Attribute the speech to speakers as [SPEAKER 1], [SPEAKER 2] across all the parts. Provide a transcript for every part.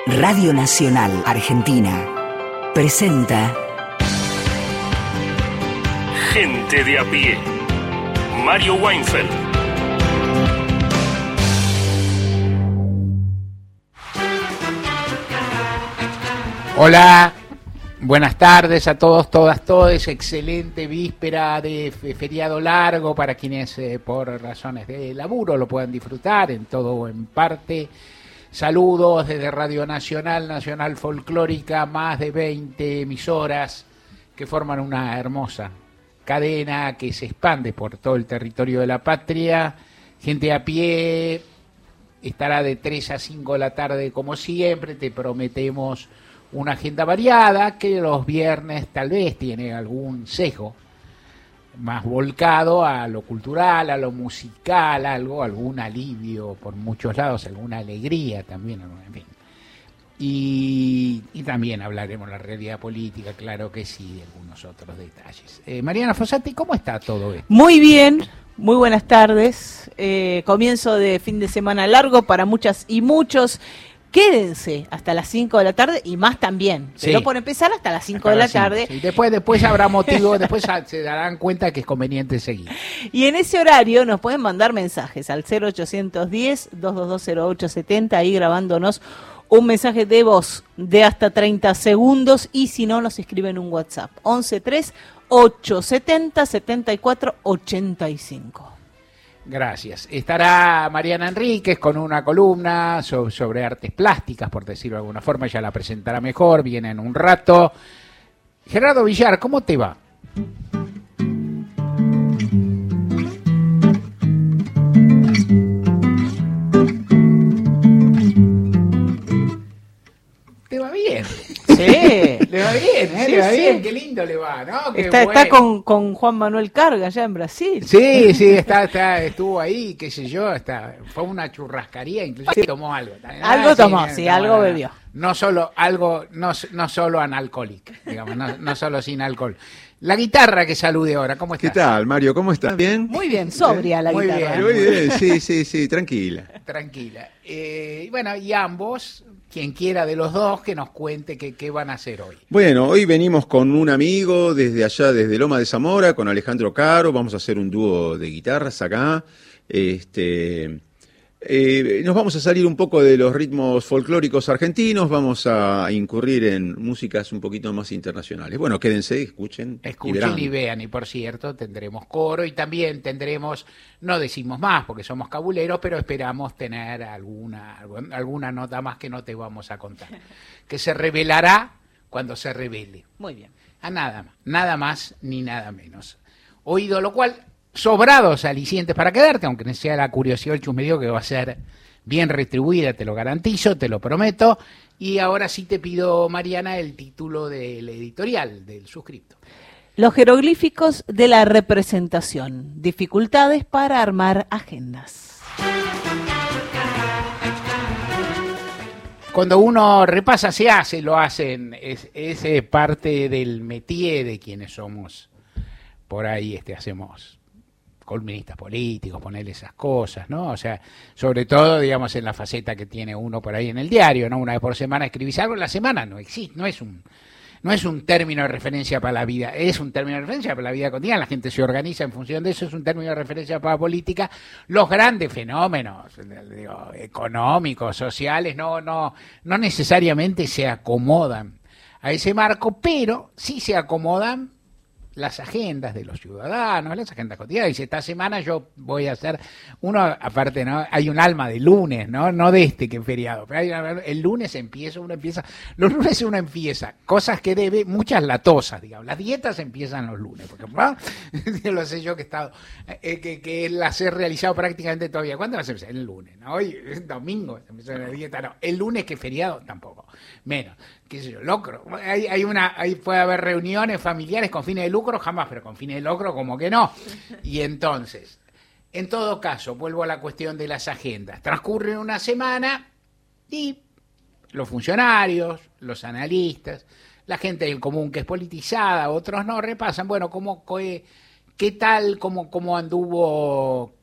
[SPEAKER 1] Radio Nacional Argentina presenta
[SPEAKER 2] Gente de a pie. Mario Weinfeld.
[SPEAKER 3] Hola, buenas tardes a todos, todas, todes. Excelente víspera de feriado largo para quienes por razones de laburo lo puedan disfrutar en todo o en parte. Saludos desde Radio Nacional, Nacional Folclórica, más de 20 emisoras que forman una hermosa cadena que se expande por todo el territorio de la patria. Gente a pie estará de 3 a 5 de la tarde como siempre. Te prometemos una agenda variada que los viernes tal vez tiene algún sesgo más volcado a lo cultural, a lo musical, algún alivio por muchos lados, alguna alegría también, en fin. Y también hablaremos de la realidad política, claro que sí, de algunos otros detalles. Mariana Fossati, ¿cómo está todo esto?
[SPEAKER 4] Muy bien, muy buenas tardes. Comienzo de fin de semana largo para muchas y muchos. Quédense hasta las 5 de la tarde y más también.
[SPEAKER 3] Sí.
[SPEAKER 4] Pero por empezar hasta las 5 de la tarde.
[SPEAKER 3] Sí. Después habrá motivo, después se darán cuenta que es conveniente seguir.
[SPEAKER 4] Y en ese horario nos pueden mandar mensajes al 0810-222-0870, ahí grabándonos un mensaje de voz de hasta 30 segundos y si no nos escriben un WhatsApp 1138707485.
[SPEAKER 3] Gracias. Estará Mariana Enríquez con una columna sobre artes plásticas, por decirlo de alguna forma. Ella la presentará mejor, viene en un rato. Gerardo Villar, ¿cómo te va? ¿Te va bien?
[SPEAKER 4] Sí.
[SPEAKER 3] Le va bien,
[SPEAKER 4] Sí,
[SPEAKER 3] le va
[SPEAKER 4] sí.
[SPEAKER 3] bien, qué lindo le va, ¿no? Qué
[SPEAKER 4] Está
[SPEAKER 3] bueno.
[SPEAKER 4] con Juan Manuel Carga allá en Brasil.
[SPEAKER 3] Sí, estuvo ahí, qué sé yo, fue una churrascaría, inclusive tomó algo.
[SPEAKER 4] Algo tomó, sí, algo bebió.
[SPEAKER 3] No solo analcohólico, digamos, no solo sin alcohol. La guitarra que salude ahora, ¿cómo estás?
[SPEAKER 5] ¿Qué tal, Mario? ¿Cómo estás? ¿Bien?
[SPEAKER 4] Muy bien, sobria la
[SPEAKER 3] Muy
[SPEAKER 4] guitarra.
[SPEAKER 3] bien.
[SPEAKER 5] Muy bien, sí, tranquila.
[SPEAKER 3] Tranquila. Bueno, y ambos, quien quiera de los dos, que nos cuente qué van a hacer hoy.
[SPEAKER 5] Bueno, hoy venimos con un amigo desde allá, desde Loma de Zamora, con Alejandro Caro. Vamos a hacer un dúo de guitarras acá. Nos vamos a salir un poco de los ritmos folclóricos argentinos, vamos a incurrir en músicas un poquito más internacionales. Bueno, quédense, escuchen
[SPEAKER 3] Y vean, y por cierto, tendremos coro y también tendremos, no decimos más porque somos cabuleros, pero esperamos tener alguna nota más que no te vamos a contar, que se revelará cuando se revele.
[SPEAKER 4] Muy bien.
[SPEAKER 3] A nada más ni nada menos. Oído lo cual, sobrados alicientes para quedarte, aunque sea la curiosidad del chusmerío que va a ser bien retribuida, te lo garantizo, te lo prometo. Y ahora sí te pido, Mariana, el título del editorial, del suscripto.
[SPEAKER 4] Los jeroglíficos de la representación. Dificultades para armar agendas.
[SPEAKER 3] Cuando uno repasa, lo hacen, es parte del métier de quienes somos. Por ahí hacemos columnistas políticos, ponerle esas cosas, ¿no? O sea, sobre todo, digamos, en la faceta que tiene uno por ahí en el diario, ¿no? Una vez por semana escribís algo, la semana no existe, no es un término de referencia para la vida, es un término de referencia para la vida cotidiana, la gente se organiza en función de eso, es un término de referencia para la política. Los grandes fenómenos, digo, económicos, sociales, no necesariamente se acomodan a ese marco, pero sí se acomodan las agendas de los ciudadanos, las agendas cotidianas. Dice, esta semana yo voy a hacer aparte, ¿no? Hay un alma de lunes, no de que es feriado, pero el lunes los lunes uno empieza cosas que debe, muchas latosas, digamos, las dietas empiezan los lunes, porque lo sé yo que he estado, que las he realizado prácticamente todavía. ¿Cuándo las empecé? El lunes, ¿no? Hoy es domingo, empezó la dieta, no, el lunes que es feriado tampoco, menos. Qué sé yo, locro. Ahí puede haber reuniones familiares con fines de lucro, jamás, pero con fines de lucro como que no. Y entonces, en todo caso, vuelvo a la cuestión de las agendas. Transcurre una semana y los funcionarios, los analistas, la gente del común que es politizada, otros no, repasan, bueno, qué tal, cómo anduvo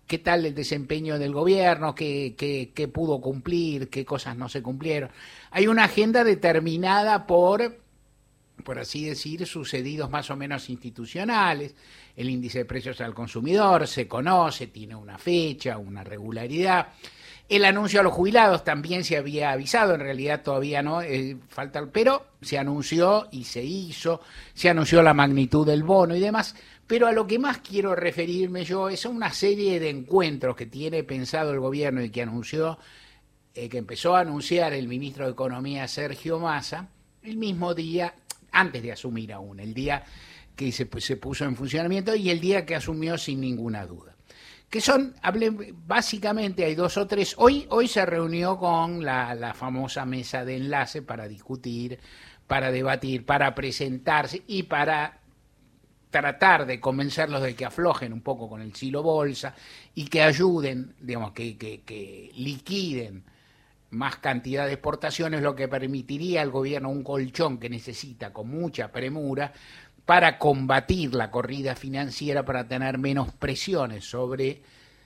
[SPEAKER 3] qué tal el desempeño del gobierno, qué pudo cumplir, qué cosas no se cumplieron. Hay una agenda determinada por así decir, sucedidos más o menos institucionales. El índice de precios al consumidor se conoce, tiene una fecha, una regularidad. El anuncio a los jubilados también se había avisado, en realidad todavía no, falta, pero se anunció y se hizo, se anunció la magnitud del bono y demás. Pero a lo que más quiero referirme yo es a una serie de encuentros que tiene pensado el gobierno y que anunció, que empezó a anunciar el ministro de Economía Sergio Massa, el mismo día, antes de asumir aún, el día que se puso en funcionamiento y el día que asumió sin ninguna duda. Que son, básicamente hay 2 o 3, hoy se reunió con la famosa mesa de enlace para discutir, para debatir, para presentarse y para tratar de convencerlos de que aflojen un poco con el silo bolsa y que ayuden, digamos, que liquiden más cantidad de exportaciones, lo que permitiría al gobierno un colchón que necesita con mucha premura para combatir la corrida financiera, para tener menos presiones sobre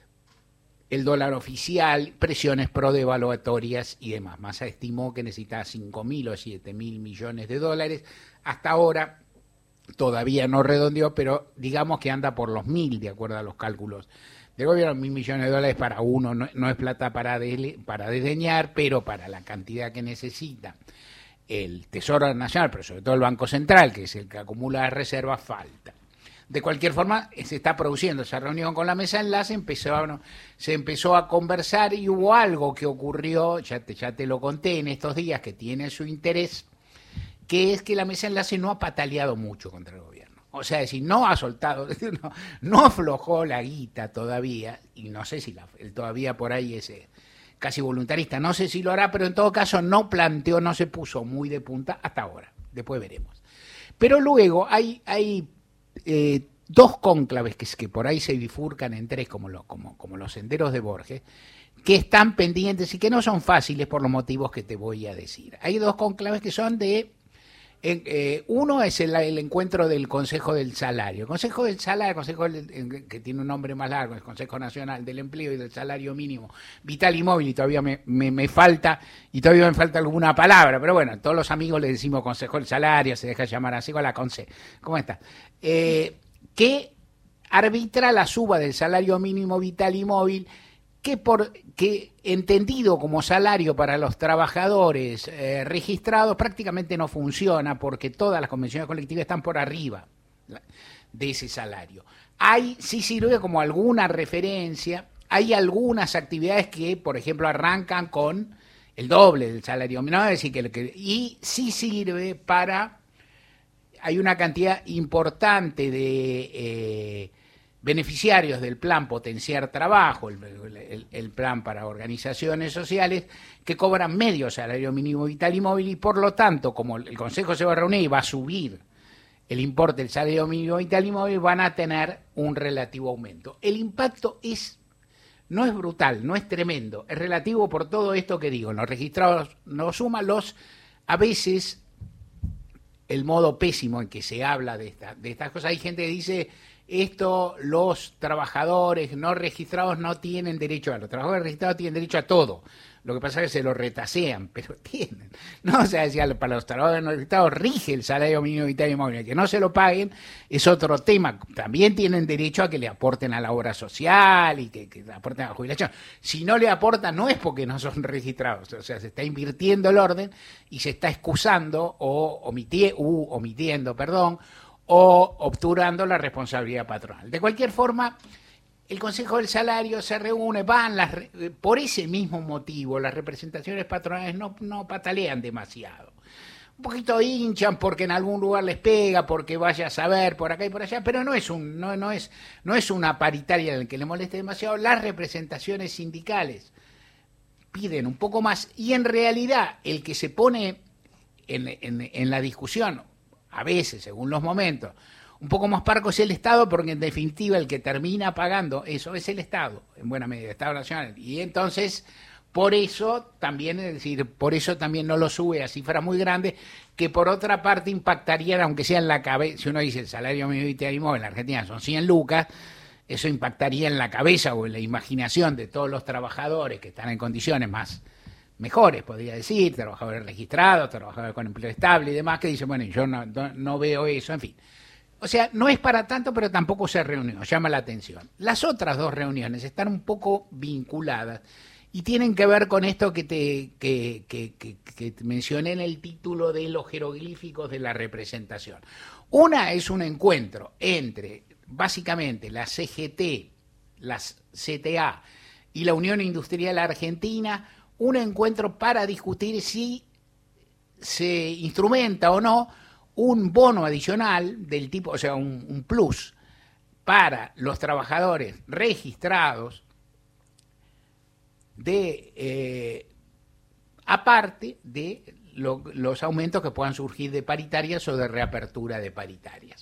[SPEAKER 3] el dólar oficial, presiones prodevaluatorias y demás. Massa estimó que necesitaba 5.000 o 7.000 millones de dólares. Hasta ahora todavía no redondeó, pero digamos que anda por los 1.000, de acuerdo a los cálculos del gobierno. 1.000 millones de dólares para uno no es plata para desdeñar, pero para la cantidad que necesita el Tesoro Nacional, pero sobre todo el Banco Central, que es el que acumula las reservas, falta. De cualquier forma, se está produciendo esa reunión con la mesa de enlace, se empezó a conversar y hubo algo que ocurrió, ya te lo conté en estos días, que tiene su interés, que es que la mesa de enlace no ha pataleado mucho contra el gobierno. O sea, es decir, no ha soltado, no aflojó la guita todavía, y no sé si el todavía por ahí es casi voluntarista, no sé si lo hará, pero en todo caso no se puso muy de punta hasta ahora, después veremos. Pero luego hay 2 cónclaves que por ahí se bifurcan en 3, como los senderos de Borges, que están pendientes y que no son fáciles por los motivos que te voy a decir. Hay 2 cónclaves que son uno es el encuentro del Consejo del Salario. El Consejo del Salario, que tiene un nombre más largo, el Consejo Nacional del Empleo y del Salario Mínimo Vital y Móvil, y todavía me falta alguna palabra, pero bueno, todos los amigos le decimos Consejo del Salario, se deja llamar así, con la Conce. ¿Cómo está? Que arbitra la suba del salario mínimo vital y móvil, que entendido como salario para los trabajadores registrados prácticamente no funciona, porque todas las convenciones colectivas están por arriba de ese salario. Sí sirve como alguna referencia, hay algunas actividades que, por ejemplo, arrancan con el doble del salario mínimo, es decir, y sí sirve para, hay una cantidad importante de beneficiarios del plan Potenciar Trabajo, el plan para organizaciones sociales, que cobran medio salario mínimo vital y móvil, y por lo tanto, como el Consejo se va a reunir y va a subir el importe del salario mínimo vital y móvil, van a tener un relativo aumento. El impacto no es brutal, no es tremendo, es relativo por todo esto que digo. Los registrados no suman a veces el modo pésimo en que se habla de estas cosas. Hay gente que dice, los trabajadores no registrados no tienen derecho los trabajadores registrados tienen derecho a todo. Lo que pasa es que se lo retasean, pero tienen. No, o sea, para los trabajadores no registrados rige el salario mínimo vital y móvil. Que no se lo paguen es otro tema. También tienen derecho a que le aporten a la obra social y que le aporten a la jubilación. Si no le aportan, no es porque no son registrados. O sea, se está invirtiendo el orden y se está excusando o omitiendo, o obturando la responsabilidad patronal. De cualquier forma, el Consejo del Salario se reúne, por ese mismo motivo, las representaciones patronales no patalean demasiado. Un poquito hinchan porque en algún lugar les pega, porque vaya a saber por acá y por allá, pero no es una paritaria en la que le moleste demasiado. Las representaciones sindicales piden un poco más, y en realidad el que se pone en la discusión, a veces, según los momentos, un poco más parco es el Estado, porque en definitiva el que termina pagando eso es el Estado, en buena medida, el Estado Nacional. Y entonces, por eso también no lo sube a cifras muy grandes, que por otra parte impactarían, aunque sea en la cabeza. Si uno dice el salario mínimo vital y móvil en la Argentina son 100 lucas, eso impactaría en la cabeza o en la imaginación de todos los trabajadores que están en condiciones mejores, podría decir, trabajadores registrados, trabajadores con empleo estable y demás, que dicen, bueno, yo no veo eso, en fin. O sea, no es para tanto, pero tampoco se reunió, llama la atención. Las otras dos reuniones están un poco vinculadas y tienen que ver con esto que te mencioné en el título de los jeroglíficos de la representación. Una es un encuentro entre, básicamente, la CGT, las CTA y la Unión Industrial Argentina, un encuentro para discutir si se instrumenta o no un bono adicional del tipo, o sea, un plus para los trabajadores registrados aparte de los aumentos que puedan surgir de paritarias o de reapertura de paritarias.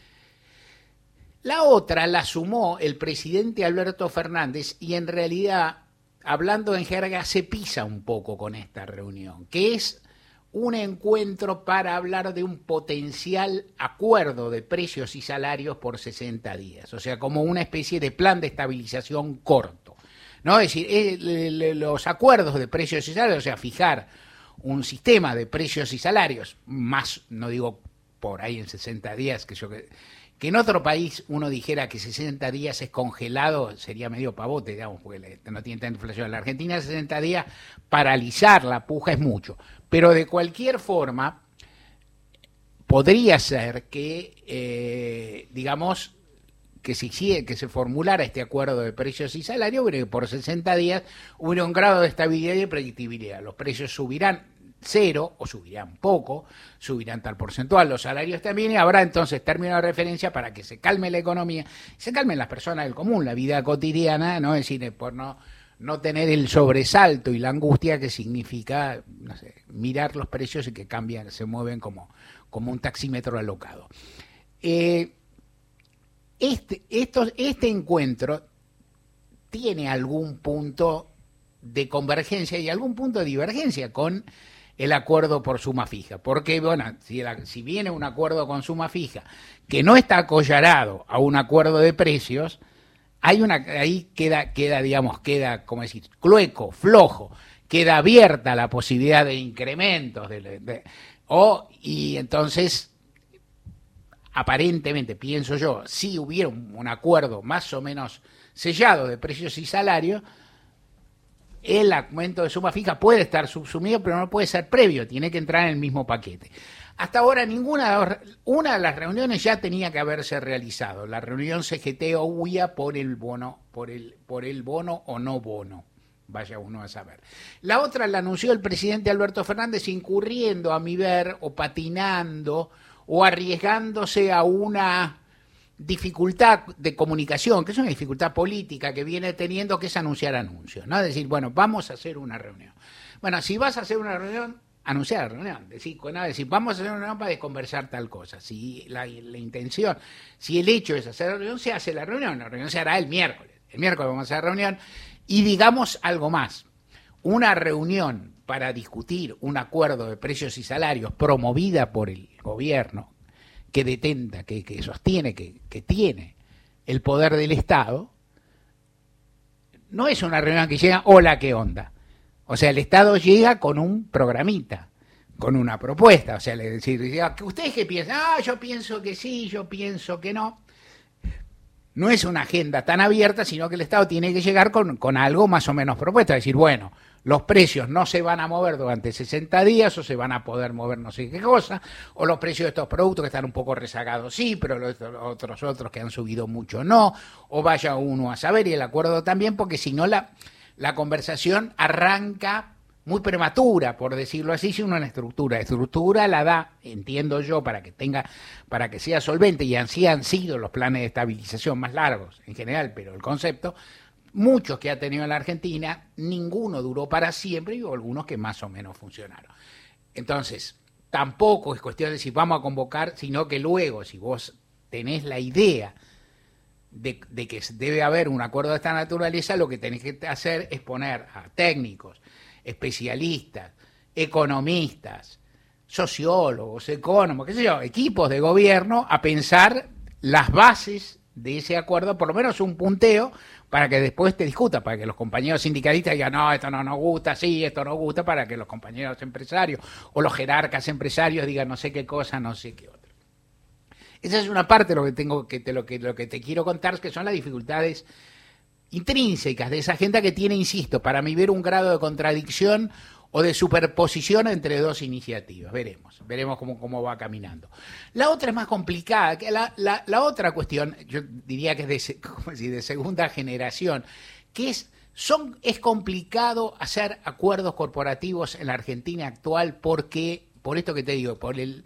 [SPEAKER 3] La otra la sumó el presidente Alberto Fernández y en realidad, hablando en jerga, se pisa un poco con esta reunión, que es un encuentro para hablar de un potencial acuerdo de precios y salarios por 60 días, o sea, como una especie de plan de estabilización corto, ¿no? Es decir, los acuerdos de precios y salarios, o sea, fijar un sistema de precios y salarios, más, no digo por ahí en 60 días, que en otro país uno dijera que 60 días es congelado, sería medio pavote, digamos, porque no tiene tanta inflación. En la Argentina 60 días, paralizar la puja es mucho. Pero de cualquier forma, podría ser que, digamos, que se formulara este acuerdo de precios y salarios, pero que por 60 días hubiera un grado de estabilidad y de predictibilidad. Los precios subirán cero o subirán poco, subirán tal porcentual, los salarios también, y habrá entonces término de referencia para que se calme la economía, se calmen las personas del común, la vida cotidiana, ¿no? Es decir, por no tener el sobresalto y la angustia que significa, no sé, mirar los precios y que cambian, se mueven como un taxímetro alocado. Este encuentro tiene algún punto de convergencia y algún punto de divergencia con el acuerdo por suma fija, porque bueno, si viene un acuerdo con suma fija que no está acollarado a un acuerdo de precios, ahí queda, como decir, clueco, flojo, queda abierta la posibilidad de incrementos y entonces aparentemente, pienso yo, si hubiera un acuerdo más o menos sellado de precios y salarios, el aumento de suma fija puede estar subsumido, pero no puede ser previo, tiene que entrar en el mismo paquete. Hasta ahora una de las reuniones ya tenía que haberse realizado, la reunión CGT-UIA por el bono o no bono, vaya uno a saber. La otra la anunció el presidente Alberto Fernández, incurriendo, a mi ver, o patinando, o arriesgándose a una dificultad de comunicación, que es una dificultad política que viene teniendo, que es anunciar anuncios, ¿no? Decir, bueno, vamos a hacer una reunión. Bueno, si vas a hacer una reunión, anunciar la reunión, decir, vamos a hacer una reunión para desconversar tal cosa. Si la intención, si el hecho es hacer la reunión, se hace la reunión se hará el miércoles vamos a hacer la reunión, y digamos algo más, una reunión para discutir un acuerdo de precios y salarios promovida por el gobierno, que detenta, que sostiene, que tiene el poder del Estado, no es una reunión que llega, hola, ¿qué onda? O sea, el Estado llega con un programita, con una propuesta, o sea, le decir, ¿ustedes qué piensan? Yo pienso que sí, yo pienso que no. No es una agenda tan abierta, sino que el Estado tiene que llegar con algo más o menos propuesto, decir, bueno, los precios no se van a mover durante 60 días o se van a poder mover no sé qué cosa, o los precios de estos productos que están un poco rezagados sí, pero los otros que han subido mucho no, o vaya uno a saber, y el acuerdo también, porque si no la conversación arranca muy prematura, por decirlo así, sin una estructura. Estructura la da, entiendo yo, para que sea solvente, y así han sido los planes de estabilización más largos en general, pero el concepto, muchos que ha tenido en la Argentina, ninguno duró para siempre y hubo algunos que más o menos funcionaron. Entonces, tampoco es cuestión de si vamos a convocar, sino que luego, si vos tenés la idea de que debe haber un acuerdo de esta naturaleza, lo que tenés que hacer es poner a técnicos, especialistas, economistas, sociólogos, economistas, qué sé yo, equipos de gobierno a pensar las bases de ese acuerdo, por lo menos un punteo, para que después te discuta, para que los compañeros sindicalistas digan, no, esto no nos gusta, sí, esto nos gusta, para que los compañeros empresarios o los jerarcas empresarios digan no sé qué cosa, no sé qué otra. Esa es una parte de lo que tengo lo que te quiero contar, que son las dificultades intrínsecas de esa agenda que tiene, insisto, para mí ver un grado de contradicción o de superposición entre dos iniciativas. Veremos cómo va caminando. La otra es más complicada, que la otra cuestión, yo diría que es de segunda generación, que es complicado hacer acuerdos corporativos en la Argentina actual porque, por esto que te digo,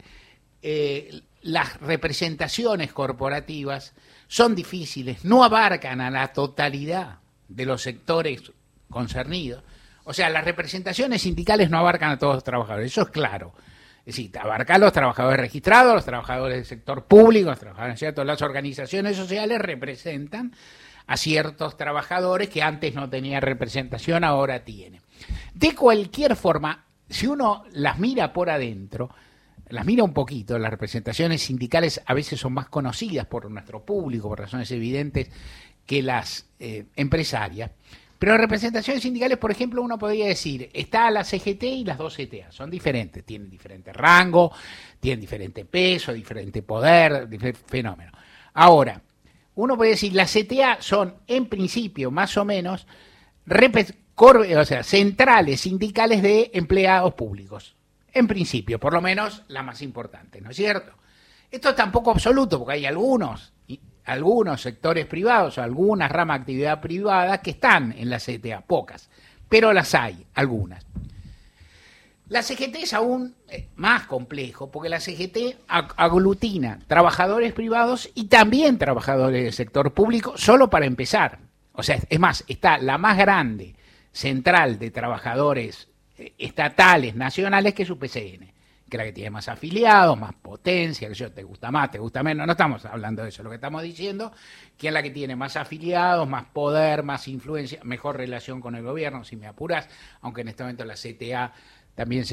[SPEAKER 3] las representaciones corporativas son difíciles, no abarcan a la totalidad de los sectores concernidos. O sea, las representaciones sindicales no abarcan a todos los trabajadores, eso es claro. Es decir, abarcan a los trabajadores registrados, los trabajadores del sector público, los trabajadores, ¿cierto? Las organizaciones sociales representan a ciertos trabajadores que antes no tenían representación, ahora tienen. De cualquier forma, si uno las mira por adentro, las mira un poquito, las representaciones sindicales a veces son más conocidas por nuestro público, por razones evidentes, que las empresarias. Pero representaciones sindicales, por ejemplo, uno podría decir, está la CGT y las dos CTA, son diferentes, tienen diferente rango, tienen diferente peso, diferente poder, diferente fenómeno. Ahora, uno puede decir, las CTA son, en principio, más o menos, centrales sindicales de empleados públicos. En principio, por lo menos, la más importante, ¿no es cierto? Esto es tampoco absoluto, porque hay algunos sectores privados o algunas ramas de actividad privada que están en la CTA, pocas, pero las hay, algunas. La CGT es aún más complejo, porque la CGT aglutina trabajadores privados y también trabajadores del sector público, solo para empezar. O sea, es más, está la más grande central de trabajadores estatales, nacionales, que es su PCN, que es la que tiene más afiliados, más potencia, que te gusta más, te gusta menos, no estamos hablando de eso, lo que estamos diciendo, que es la que tiene más afiliados, más poder, más influencia, mejor relación con el gobierno, si me apuras, aunque en este momento la CTA también,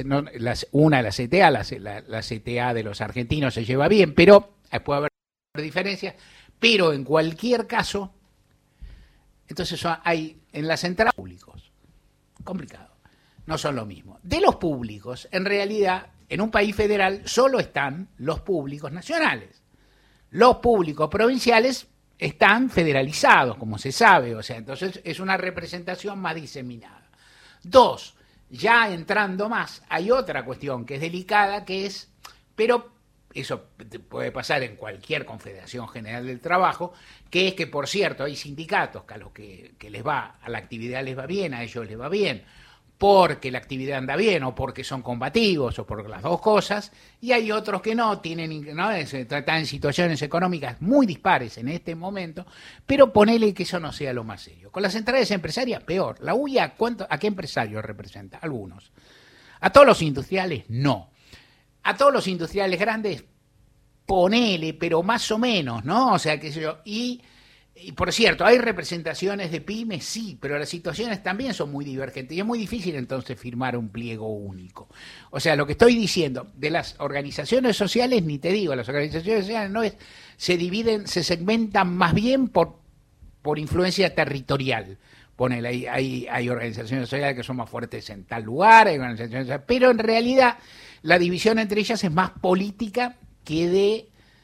[SPEAKER 3] la CTA de los argentinos se lleva bien, pero puede haber diferencias, pero en cualquier caso, entonces hay en las centrales públicos, complicado, no son lo mismo. De los públicos, en realidad, en un país federal solo están los públicos nacionales. Los públicos provinciales están federalizados, como se sabe, o sea, entonces es una representación más diseminada. Dos, ya entrando más, hay otra cuestión que es delicada, que es, pero eso puede pasar en cualquier Confederación General del Trabajo, que es que, por cierto, hay sindicatos que a los que les va, a la actividad les va bien, a ellos les va bien, porque la actividad anda bien o porque son combativos o por las dos cosas, y hay otros que no, están en situaciones económicas muy dispares en este momento, pero ponele que eso no sea lo más serio. Con las centrales empresarias, peor. La UIA, ¿a qué empresarios representa? Algunos. A todos los industriales, no. A todos los industriales grandes, ponele, pero más o menos, ¿no? O sea, qué sé yo, y por cierto, ¿hay representaciones de pymes? Sí, pero las situaciones también son muy divergentes y es muy difícil entonces firmar un pliego único. O sea, lo que estoy diciendo, de las organizaciones sociales, ni te digo, las organizaciones sociales se segmentan más bien por influencia territorial. Ponele, hay organizaciones sociales que son más fuertes en tal lugar, hay organizaciones sociales, pero en realidad la división entre ellas es más política que de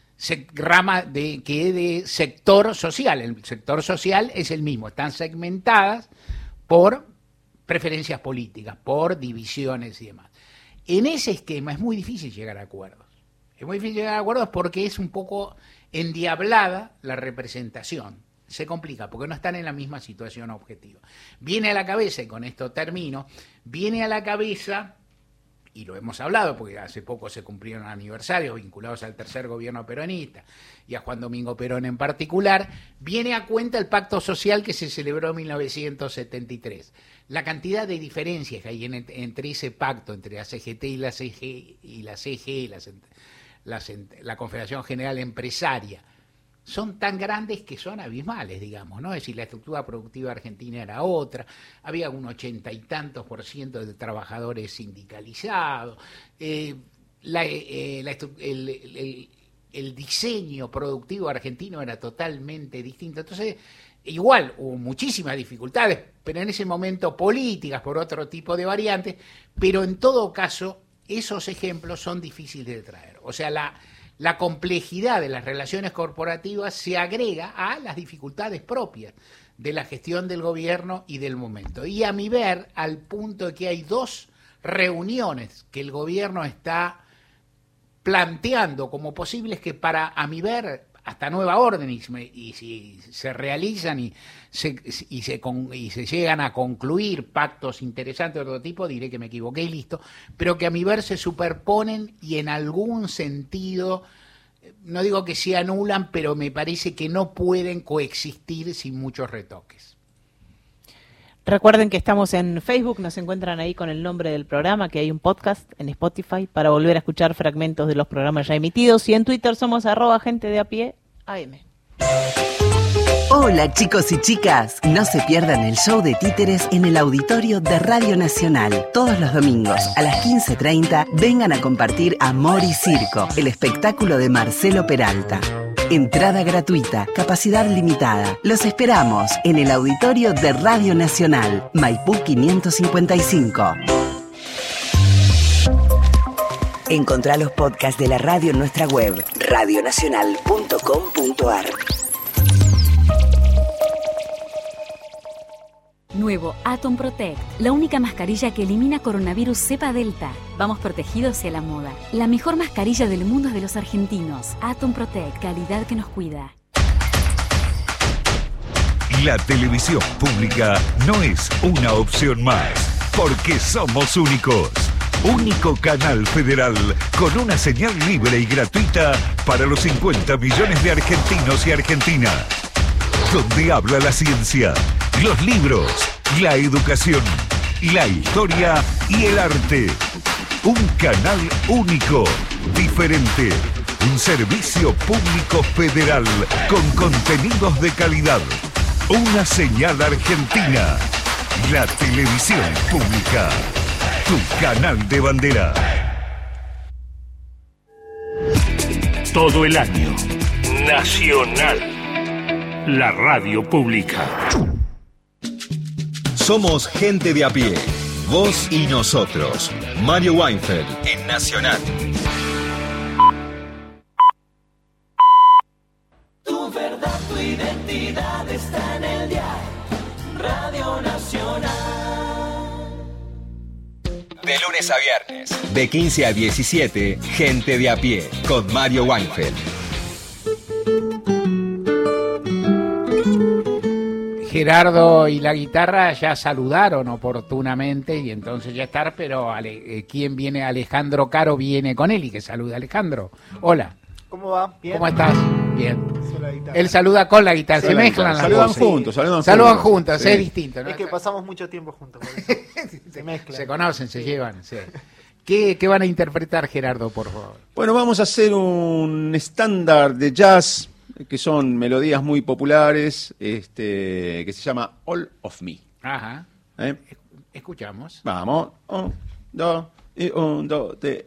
[SPEAKER 3] sector social. El sector social es el mismo, están segmentadas por preferencias políticas, por divisiones y demás. En ese esquema es muy difícil llegar a acuerdos. Es muy difícil llegar a acuerdos porque es un poco endiablada la representación. Se complica porque no están en la misma situación objetiva. Viene a la cabeza, y con esto termino, viene a la cabeza, y lo hemos hablado porque hace poco se cumplieron aniversarios vinculados al tercer gobierno peronista y a Juan Domingo Perón en particular, viene a cuenta el pacto social que se celebró en 1973. La cantidad de diferencias que hay entre ese pacto, entre la CGT y la CGE, la Confederación General Empresaria, son tan grandes que son abismales, digamos, ¿no? Es decir, la estructura productiva argentina era otra, había un 80 y tantos % de trabajadores sindicalizados, el el diseño productivo argentino era totalmente distinto. Entonces, igual hubo muchísimas dificultades, pero en ese momento políticas por otro tipo de variantes, pero en todo caso esos ejemplos son difíciles de traer. O sea, la complejidad de las relaciones corporativas se agrega a las dificultades propias de la gestión del gobierno y del momento. Y a mi ver, al punto de que hay 2 reuniones que el gobierno está planteando como posibles que a mi ver, hasta nueva orden, y si se realizan y se llegan a concluir pactos interesantes de otro tipo, diré que me equivoqué y listo, pero que a mi ver se superponen y en algún sentido, no digo que se anulan, pero me parece que no pueden coexistir sin muchos retoques.
[SPEAKER 4] Recuerden que estamos en Facebook, nos encuentran ahí con el nombre del programa, que hay un podcast en Spotify para volver a escuchar fragmentos de los programas ya emitidos, y en Twitter somos @gentedeapié_am.
[SPEAKER 1] Hola chicos y chicas, no se pierdan el show de títeres en el auditorio de Radio Nacional. Todos los domingos a las 15:30 vengan a compartir Amor y Circo, el espectáculo de Marcelo Peralta. Entrada gratuita, capacidad limitada. Los esperamos en el auditorio de Radio Nacional, Maipú 555. Encontrá los podcasts de la radio en nuestra web, radionacional.com.ar.
[SPEAKER 6] Nuevo Atom Protect, la única mascarilla que elimina coronavirus cepa delta. Vamos protegidos hacia la moda. La mejor mascarilla del mundo es de los argentinos. Atom Protect, calidad que nos cuida.
[SPEAKER 7] La televisión pública no es una opción más, porque somos únicos. Único canal federal con una señal libre y gratuita para los 50 millones de argentinos y argentinas. Donde habla la ciencia, los libros, la educación, la historia y el arte. Un canal único, diferente. Un servicio público federal con contenidos de calidad. Una señal argentina. La televisión pública. Tu canal de bandera.
[SPEAKER 2] Todo el año. Nacional. La radio pública.
[SPEAKER 8] Somos gente de a pie. Vos y nosotros. Mario Weinfeld en Nacional.
[SPEAKER 9] Tu verdad, tu identidad está en el dial. Radio Nacional.
[SPEAKER 8] De lunes a viernes, de 15 a 17, gente de a pie, con Mario Weinfeld.
[SPEAKER 3] Gerardo y la guitarra ya saludaron oportunamente y entonces ya está, pero ¿quién viene? Alejandro Caro viene con él y que saluda Alejandro. Hola.
[SPEAKER 10] ¿Cómo va? ¿Bien?
[SPEAKER 3] ¿Cómo estás? Bien. Él saluda con la guitarra, se mezclan las
[SPEAKER 5] saludan
[SPEAKER 3] voces.
[SPEAKER 5] Juntos,
[SPEAKER 3] saludan juntos,
[SPEAKER 5] sí.
[SPEAKER 3] Es distinto, ¿no?
[SPEAKER 10] Es que pasamos mucho tiempo juntos, por eso. Se mezclan.
[SPEAKER 3] Se conocen, se llevan, sí. ¿Qué van a interpretar, Gerardo, por favor?
[SPEAKER 5] Bueno, vamos a hacer un estándar de jazz, que son melodías muy populares, que se llama All of Me.
[SPEAKER 3] Ajá. Escuchamos.
[SPEAKER 5] Vamos. 1, 2, y 1, 2, 3,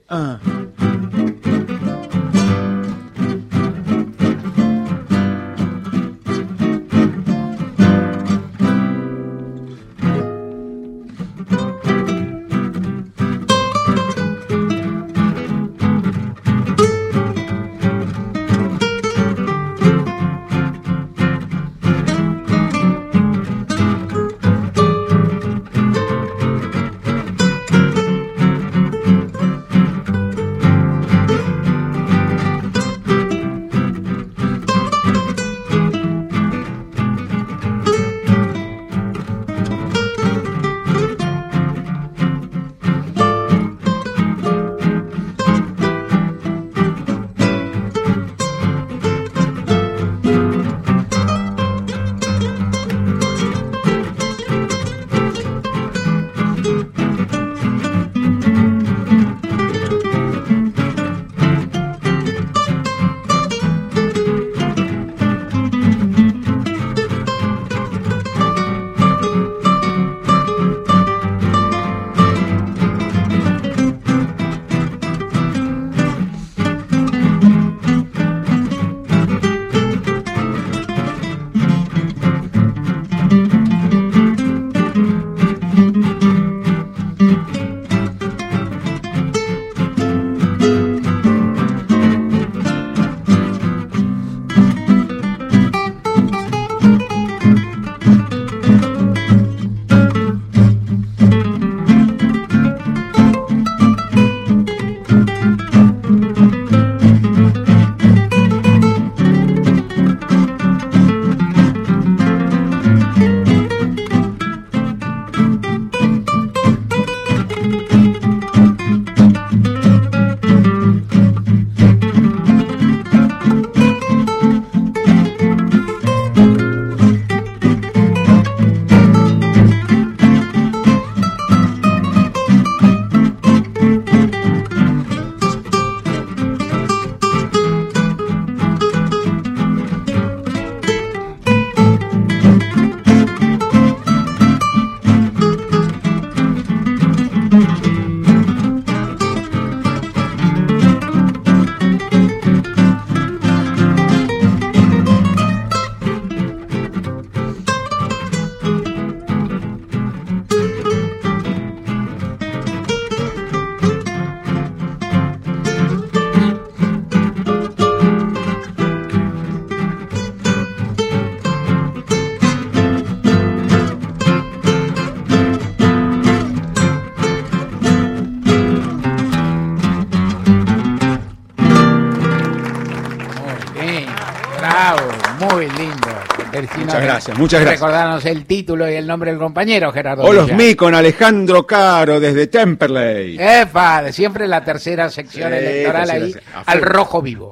[SPEAKER 5] Muchas gracias, muchas gracias.
[SPEAKER 3] Recordarnos el título y el nombre del compañero, Gerardo.
[SPEAKER 5] Olos Mi con Alejandro Caro desde Temperley.
[SPEAKER 3] ¡Epa! Siempre la tercera sección electoral ahí, al rojo vivo.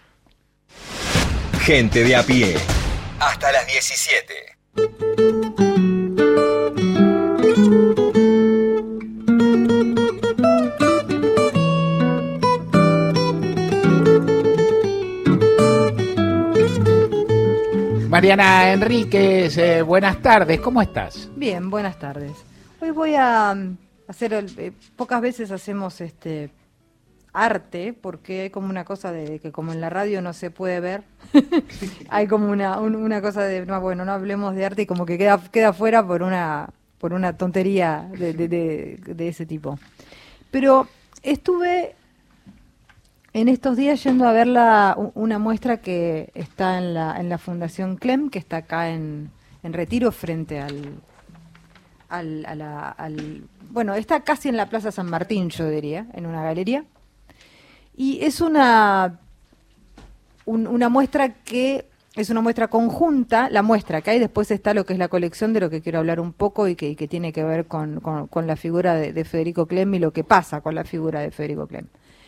[SPEAKER 8] Gente de a pie. Hasta las 17.
[SPEAKER 3] Mariana Enríquez, buenas tardes, ¿cómo estás?
[SPEAKER 11] Bien, buenas tardes. Hoy voy a hacer, pocas veces hacemos arte, porque hay como una cosa de que como en la radio no se puede ver, hay como una cosa de, no, bueno, no hablemos de arte y como que queda fuera por una tontería de ese tipo. Pero estuve en estos días yendo a ver una muestra que está en la Fundación Clem, que está acá en Retiro, frente bueno, está casi en la Plaza San Martín, yo diría, en una galería. Y es una muestra que es una muestra conjunta, la muestra que hay, después está lo que es la colección, de lo que quiero hablar un poco y que tiene que ver con la figura de Federico Clem y lo que pasa con la figura de Federico Clem.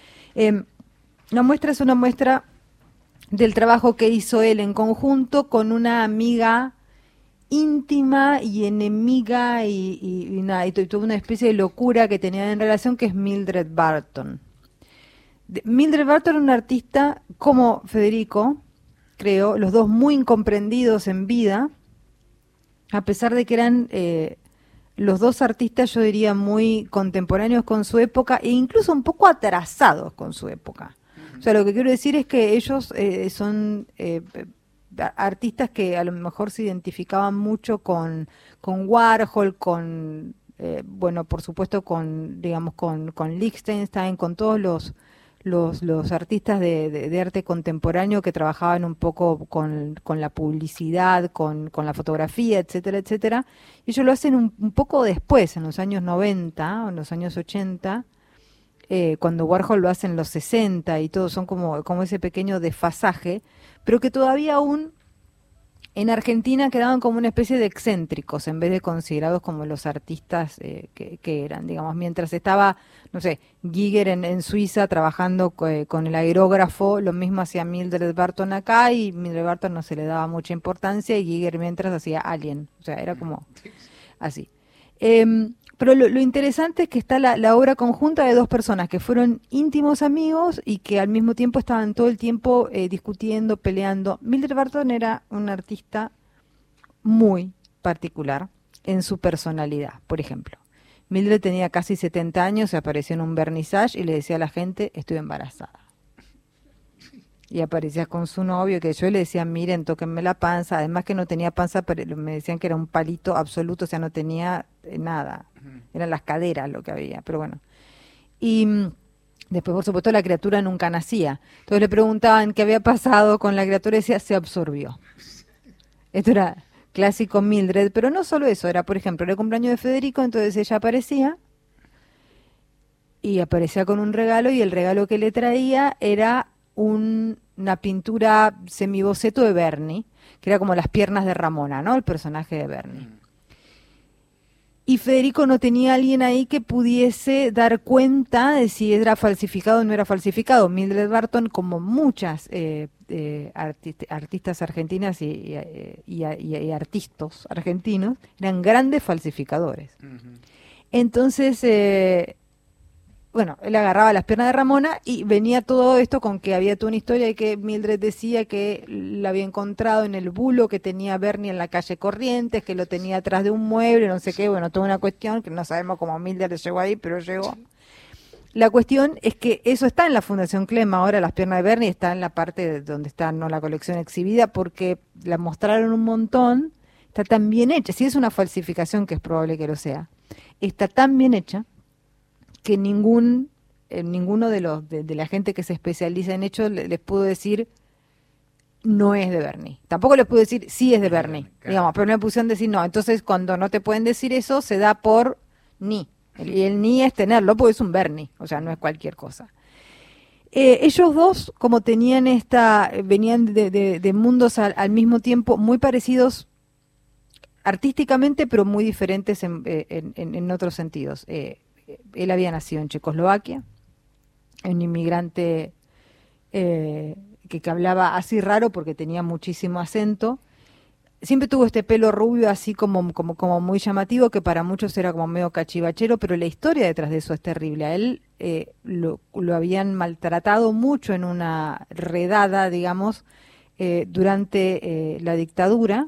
[SPEAKER 11] La muestra es una muestra del trabajo que hizo él en conjunto con una amiga íntima y enemiga y toda una especie de locura que tenía en relación, que es Mildred Barton. Mildred Barton era una artista como Federico, creo, los dos muy incomprendidos en vida, a pesar de que eran los dos artistas, yo diría, muy contemporáneos con su época e incluso un poco atrasados con su época. O sea, lo que quiero decir es que ellos son artistas que a lo mejor se identificaban mucho con Warhol, bueno, por supuesto con Lichtenstein, con todos los artistas de arte contemporáneo que trabajaban un poco con la publicidad, con la fotografía, etcétera, etcétera. Ellos lo hacen un poco después, en los años 90 o en los años 80, cuando Warhol lo hace en los 60 y todo, son como ese pequeño desfasaje, pero que todavía aún en Argentina quedaban como una especie de excéntricos en vez de considerados como los artistas que eran, digamos, mientras estaba, no sé, Giger en Suiza trabajando con el aerógrafo, lo mismo hacía Mildred Barton acá, y Mildred Barton no se le daba mucha importancia y Giger mientras hacía Alien, o sea, era como así. Pero lo interesante es que está la obra conjunta de dos personas que fueron íntimos amigos y que al mismo tiempo estaban todo el tiempo discutiendo, peleando. Mildred Barton era una artista muy particular en su personalidad. Por ejemplo, Mildred tenía casi 70 años, se apareció en un vernissage y le decía a la gente: estoy embarazada. Y aparecía con su novio, que yo le decía: miren, tóquenme la panza. Además que no tenía panza, pero me decían que era un palito absoluto, o sea, no tenía nada. Eran las caderas lo que había, pero bueno. Y después, por supuesto, la criatura nunca nacía. Entonces le preguntaban qué había pasado con la criatura y decía: se absorbió. Esto era clásico Mildred, pero no solo eso, era, por ejemplo, era el cumpleaños de Federico, entonces ella aparecía con un regalo, y el regalo que le traía era una pintura semiboceto de Berni, que era como las piernas de Ramona, ¿no? El personaje de Berni. Y Federico no tenía a alguien ahí que pudiese dar cuenta de si era falsificado o no era falsificado. Mildred Barton, como muchas artistas argentinas y artistas argentinos, eran grandes falsificadores. Entonces, bueno, él agarraba las piernas de Ramona y venía todo esto con que había toda una historia de que Mildred decía que la había encontrado en el bulo que tenía Berni en la calle Corrientes, que lo tenía atrás de un mueble, no sé qué, bueno, toda una cuestión que no sabemos cómo Mildred llegó ahí, pero llegó. La cuestión es que eso está en la Fundación Clem ahora, las piernas de Berni, está en la parte donde está la colección exhibida, porque la mostraron un montón, está tan bien hecha, si es una falsificación, que es probable que lo sea, está tan bien hecha que ninguno de la gente que se especializa en hechos les pudo decir no es de Berni. Tampoco les pudo decir sí es de Berni, claro, digamos, pero no me pusieron decir no. Entonces, cuando no te pueden decir eso, se da por ni. Y el ni es tenerlo, porque es un Berni, o sea, no es cualquier cosa. Ellos dos, como tenían venían de mundos al mismo tiempo muy parecidos artísticamente, pero muy diferentes en otros sentidos. Él había nacido en Checoslovaquia, un inmigrante que hablaba así raro porque tenía muchísimo acento. Siempre tuvo este pelo rubio así como muy llamativo, que para muchos era como medio cachivachero, pero la historia detrás de eso es terrible. A él lo habían maltratado mucho en una redada, digamos, durante la dictadura,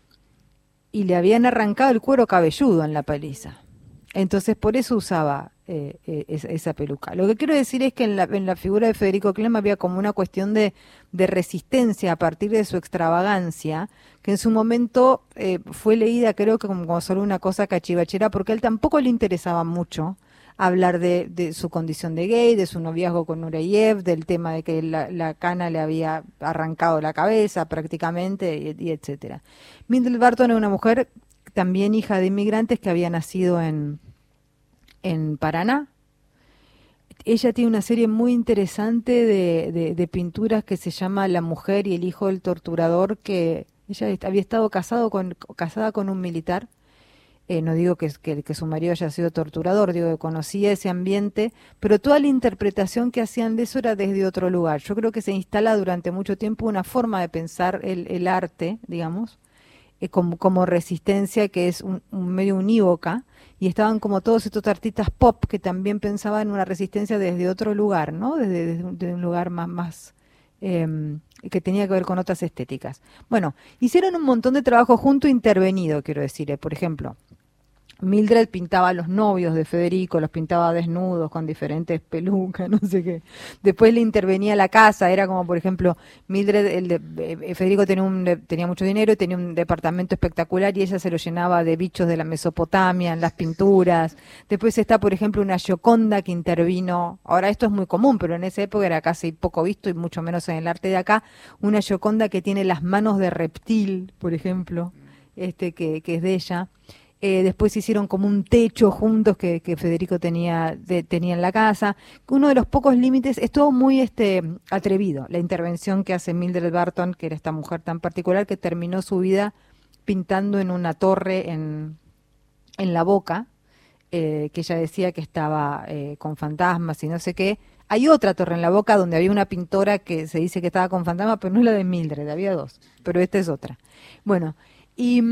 [SPEAKER 11] y le habían arrancado el cuero cabelludo en la paliza. Entonces por eso usaba esa peluca. Lo que quiero decir es que en la figura de Federico Clem había como una cuestión de resistencia a partir de su extravagancia, que en su momento fue leída creo que como solo una cosa cachivachera, porque a él tampoco le interesaba mucho hablar de su condición de gay, de su noviazgo con Nureyev, del tema de que la cana le había arrancado la cabeza prácticamente, y etcétera. Mildred Barton era una mujer también hija de inmigrantes que había nacido en Paraná. Ella tiene una serie muy interesante de pinturas que se llama La mujer y el hijo del torturador, que ella había estado casada con un militar. No digo que su marido haya sido torturador, digo que conocía ese ambiente, pero toda la interpretación que hacían de eso era desde otro lugar. Yo creo que se instala durante mucho tiempo una forma de pensar el arte, digamos, como resistencia, que es un medio unívoca, y estaban como todos estos artistas pop que también pensaban una resistencia desde otro lugar, ¿no? Desde un lugar más que tenía que ver con otras estéticas. Bueno, hicieron un montón de trabajo junto intervenido, quiero decir, por ejemplo, Mildred pintaba a los novios de Federico, los pintaba desnudos con diferentes pelucas, no sé qué. Después le intervenía a la casa, era como por ejemplo, Mildred, Federico tenía mucho dinero y tenía un departamento espectacular y ella se lo llenaba de bichos de la Mesopotamia en las pinturas. Después está por ejemplo una Gioconda que intervino, ahora esto es muy común, pero en esa época era casi poco visto y mucho menos en el arte de acá, una Gioconda que tiene las manos de reptil, por ejemplo, que es de ella. Después hicieron como un techo juntos que Federico tenía en la casa. Uno de los pocos límites, es todo muy atrevido, la intervención que hace Mildred Barton, que era esta mujer tan particular que terminó su vida pintando en una torre en La Boca, que ella decía que estaba con fantasmas y no sé qué. Hay otra torre en La Boca donde había una pintora que se dice que estaba con fantasmas, pero no es la de Mildred, había dos, pero esta es otra. Bueno, y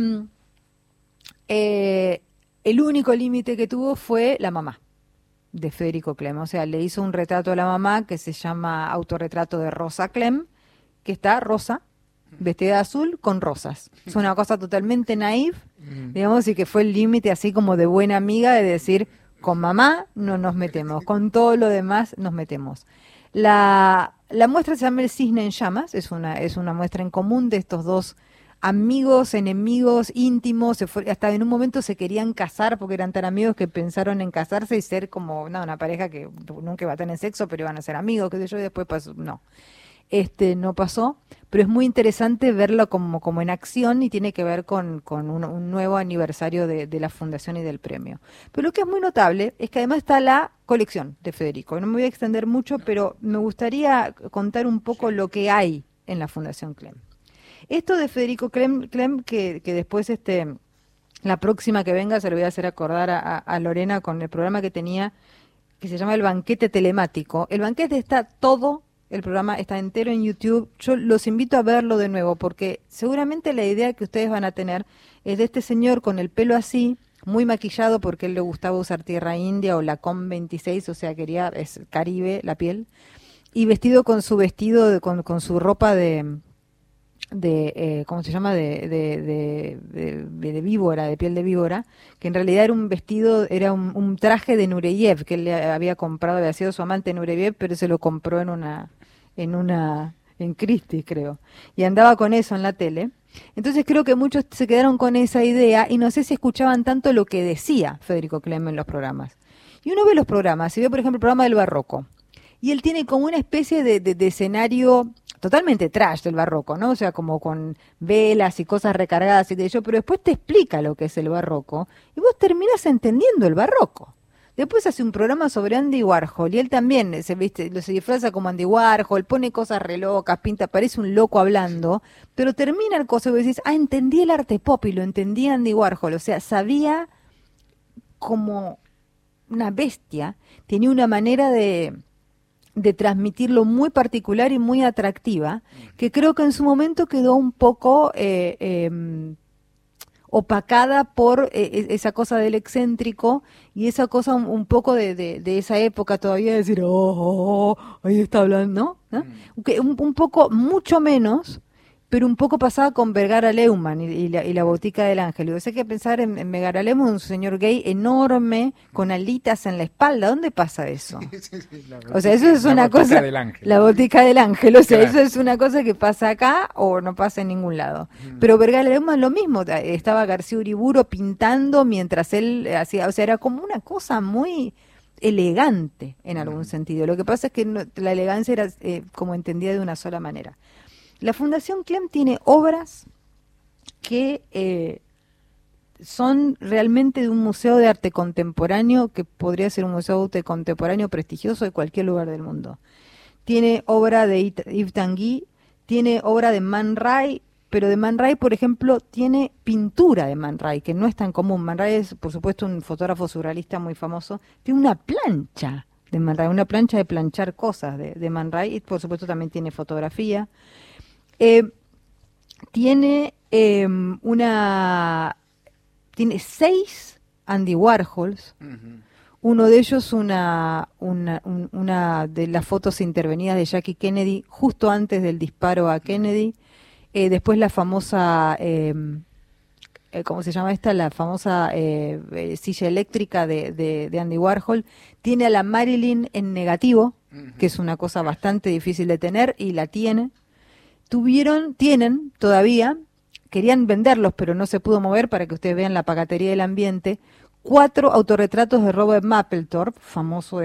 [SPEAKER 11] el único límite que tuvo fue la mamá de Federico Clem. O sea, le hizo un retrato a la mamá que se llama Autorretrato de Rosa Clem, que está Rosa, vestida de azul con rosas. Es una cosa totalmente naif, digamos, y que fue el límite así como de buena amiga de decir, con mamá no nos metemos, con todo lo demás nos metemos. La muestra se llama El Cisne en Llamas, es una muestra en común de estos dos amigos, enemigos, íntimos, hasta en un momento se querían casar porque eran tan amigos que pensaron en casarse y ser como una pareja que nunca iba a tener sexo, pero iban a ser amigos, qué sé yo, y después pasó, no pasó, pero es muy interesante verlo como en acción y tiene que ver con un nuevo aniversario de la fundación y del premio. Pero lo que es muy notable es que además está la colección de Federico. No me voy a extender mucho, pero me gustaría contar un poco lo que hay en la Fundación Clem. Esto de Federico Clem que después la próxima que venga se lo voy a hacer acordar a Lorena con el programa que tenía, que se llama El Banquete Telemático. El banquete el programa está entero en YouTube. Yo los invito a verlo de nuevo porque seguramente la idea que ustedes van a tener es de este señor con el pelo así, muy maquillado porque a él le gustaba usar tierra india o la COM 26, o sea, es Caribe la piel, y vestido con su vestido, con su ropa de ¿cómo se llama? De víbora, de piel de víbora, que en realidad era un vestido, era un traje de Nureyev, que él le había comprado, había sido su amante Nureyev, pero se lo compró en Christie's, creo, y andaba con eso en la tele. Entonces creo que muchos se quedaron con esa idea y no sé si escuchaban tanto lo que decía Federico Clem en los programas. Y uno ve los programas, y ve por ejemplo el programa del Barroco, y él tiene como una especie de escenario totalmente trash del barroco, ¿no? O sea, como con velas y cosas recargadas y de ello, pero después te explica lo que es el barroco y vos terminás entendiendo el barroco. Después hace un programa sobre Andy Warhol y él también se disfraza como Andy Warhol, pone cosas re locas, pinta, parece un loco hablando, pero termina el coso y vos decís, entendí el arte pop y lo entendí Andy Warhol, o sea, sabía como una bestia, tenía una manera de transmitirlo muy particular y muy atractiva, que creo que en su momento quedó un poco opacada por esa cosa del excéntrico y esa cosa un poco de esa época todavía de decir, ahí está hablando, ¿no? Un poco, mucho menos, pero un poco pasada con Vergara Leumann y la botica del ángel. Y hay que pensar en Vergara Leumann, un señor gay enorme, con alitas en la espalda. ¿Dónde pasa eso? O sea, eso es una cosa... La botica del ángel. O sea, eso es una cosa que pasa acá o no pasa en ningún lado. Pero Vergara Leumann lo mismo. Estaba García Uriburu pintando mientras él hacía... O sea, era como una cosa muy elegante en algún sentido. Lo que pasa es que la elegancia era como entendida de una sola manera. La Fundación Clem tiene obras que son realmente de un museo de arte contemporáneo que podría ser un museo de arte contemporáneo prestigioso de cualquier lugar del mundo. Tiene obra de Yves Tanguy, tiene obra de Man Ray, pero de Man Ray, por ejemplo, tiene pintura de Man Ray, que no es tan común. Man Ray es, por supuesto, un fotógrafo surrealista muy famoso. Tiene una plancha de Man Ray, una plancha de planchar cosas de Man Ray, y por supuesto también tiene fotografía. Tiene 6 Andy Warhols. Uno de ellos una de las fotos intervenidas de Jackie Kennedy justo antes del disparo a Kennedy. Después la famosa ¿cómo se llama esta? La famosa silla eléctrica de Andy Warhol. Tiene a la Marilyn en negativo, que es una cosa bastante difícil de tener, y la tiene. Tienen todavía, querían venderlos, pero no se pudo mover para que ustedes vean la pacatería del ambiente, 4 autorretratos de Robert Mapplethorpe, famoso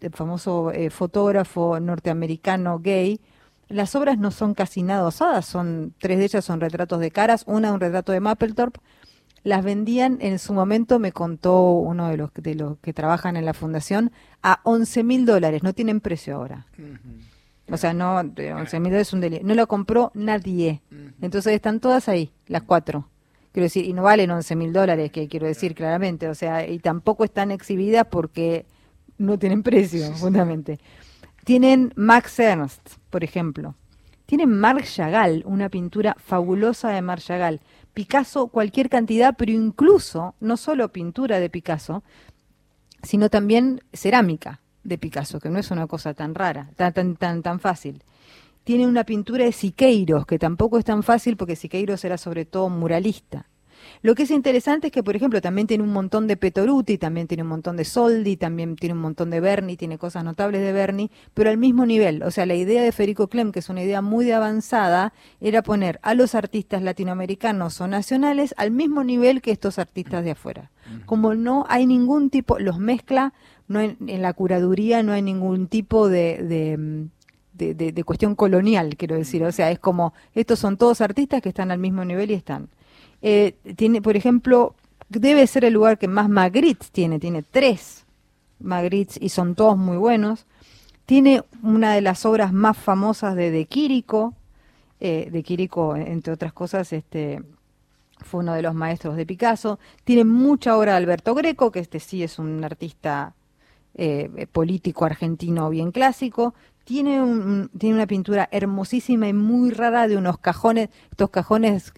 [SPEAKER 11] fotógrafo norteamericano gay. Las obras no son casi nada osadas, 3 de ellas son retratos de caras, una un retrato de Mapplethorpe. Las vendían en su momento, me contó uno de los que trabajan en la fundación, a $11,000, no tienen precio ahora. O sea, no, $11,000 es un delito. No lo compró nadie. Entonces están todas ahí, las 4. Quiero decir, y no valen $11,000, que quiero decir claramente. O sea, y tampoco están exhibidas porque no tienen precio, fundamentalmente. Tienen Max Ernst, por ejemplo. Tienen Marc Chagall, una pintura fabulosa de Marc Chagall. Picasso, cualquier cantidad, pero incluso, no solo pintura de Picasso, sino también cerámica de Picasso, que no es una cosa tan rara, tan fácil. Tiene una pintura de Siqueiros, que tampoco es tan fácil porque Siqueiros era sobre todo muralista. Lo que es interesante es que, por ejemplo, también tiene un montón de Petoruti, también tiene un montón de Soldi, también tiene un montón de Berni, tiene cosas notables de Berni, pero al mismo nivel. O sea, la idea de Federico Clem, que es una idea muy avanzada, era poner a los artistas latinoamericanos o nacionales al mismo nivel que estos artistas de afuera. Como no hay ningún tipo, los mezcla, no hay, en la curaduría no hay ningún tipo de cuestión colonial, quiero decir. O sea, es como, estos son todos artistas que están al mismo nivel y están. Tiene, por ejemplo, debe ser el lugar que más Magritte tiene 3 Magritte y son todos muy buenos. Tiene una de las obras más famosas de Quirico. De Quirico, entre otras cosas, fue uno de los maestros de Picasso. Tiene mucha obra de Alberto Greco, que sí es un artista político argentino bien clásico. Tiene una pintura hermosísima y muy rara de unos cajones, estos cajones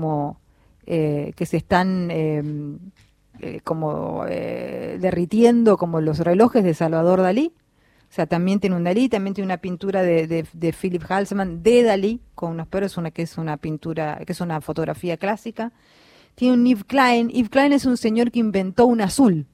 [SPEAKER 11] que se están derritiendo, como los relojes de Salvador Dalí. O sea, también tiene un Dalí, también tiene una pintura de Philip Halsman de Dalí, con unos perros, que es una pintura, que es una fotografía clásica. Tiene un Yves Klein. Yves Klein es un señor que inventó un azul.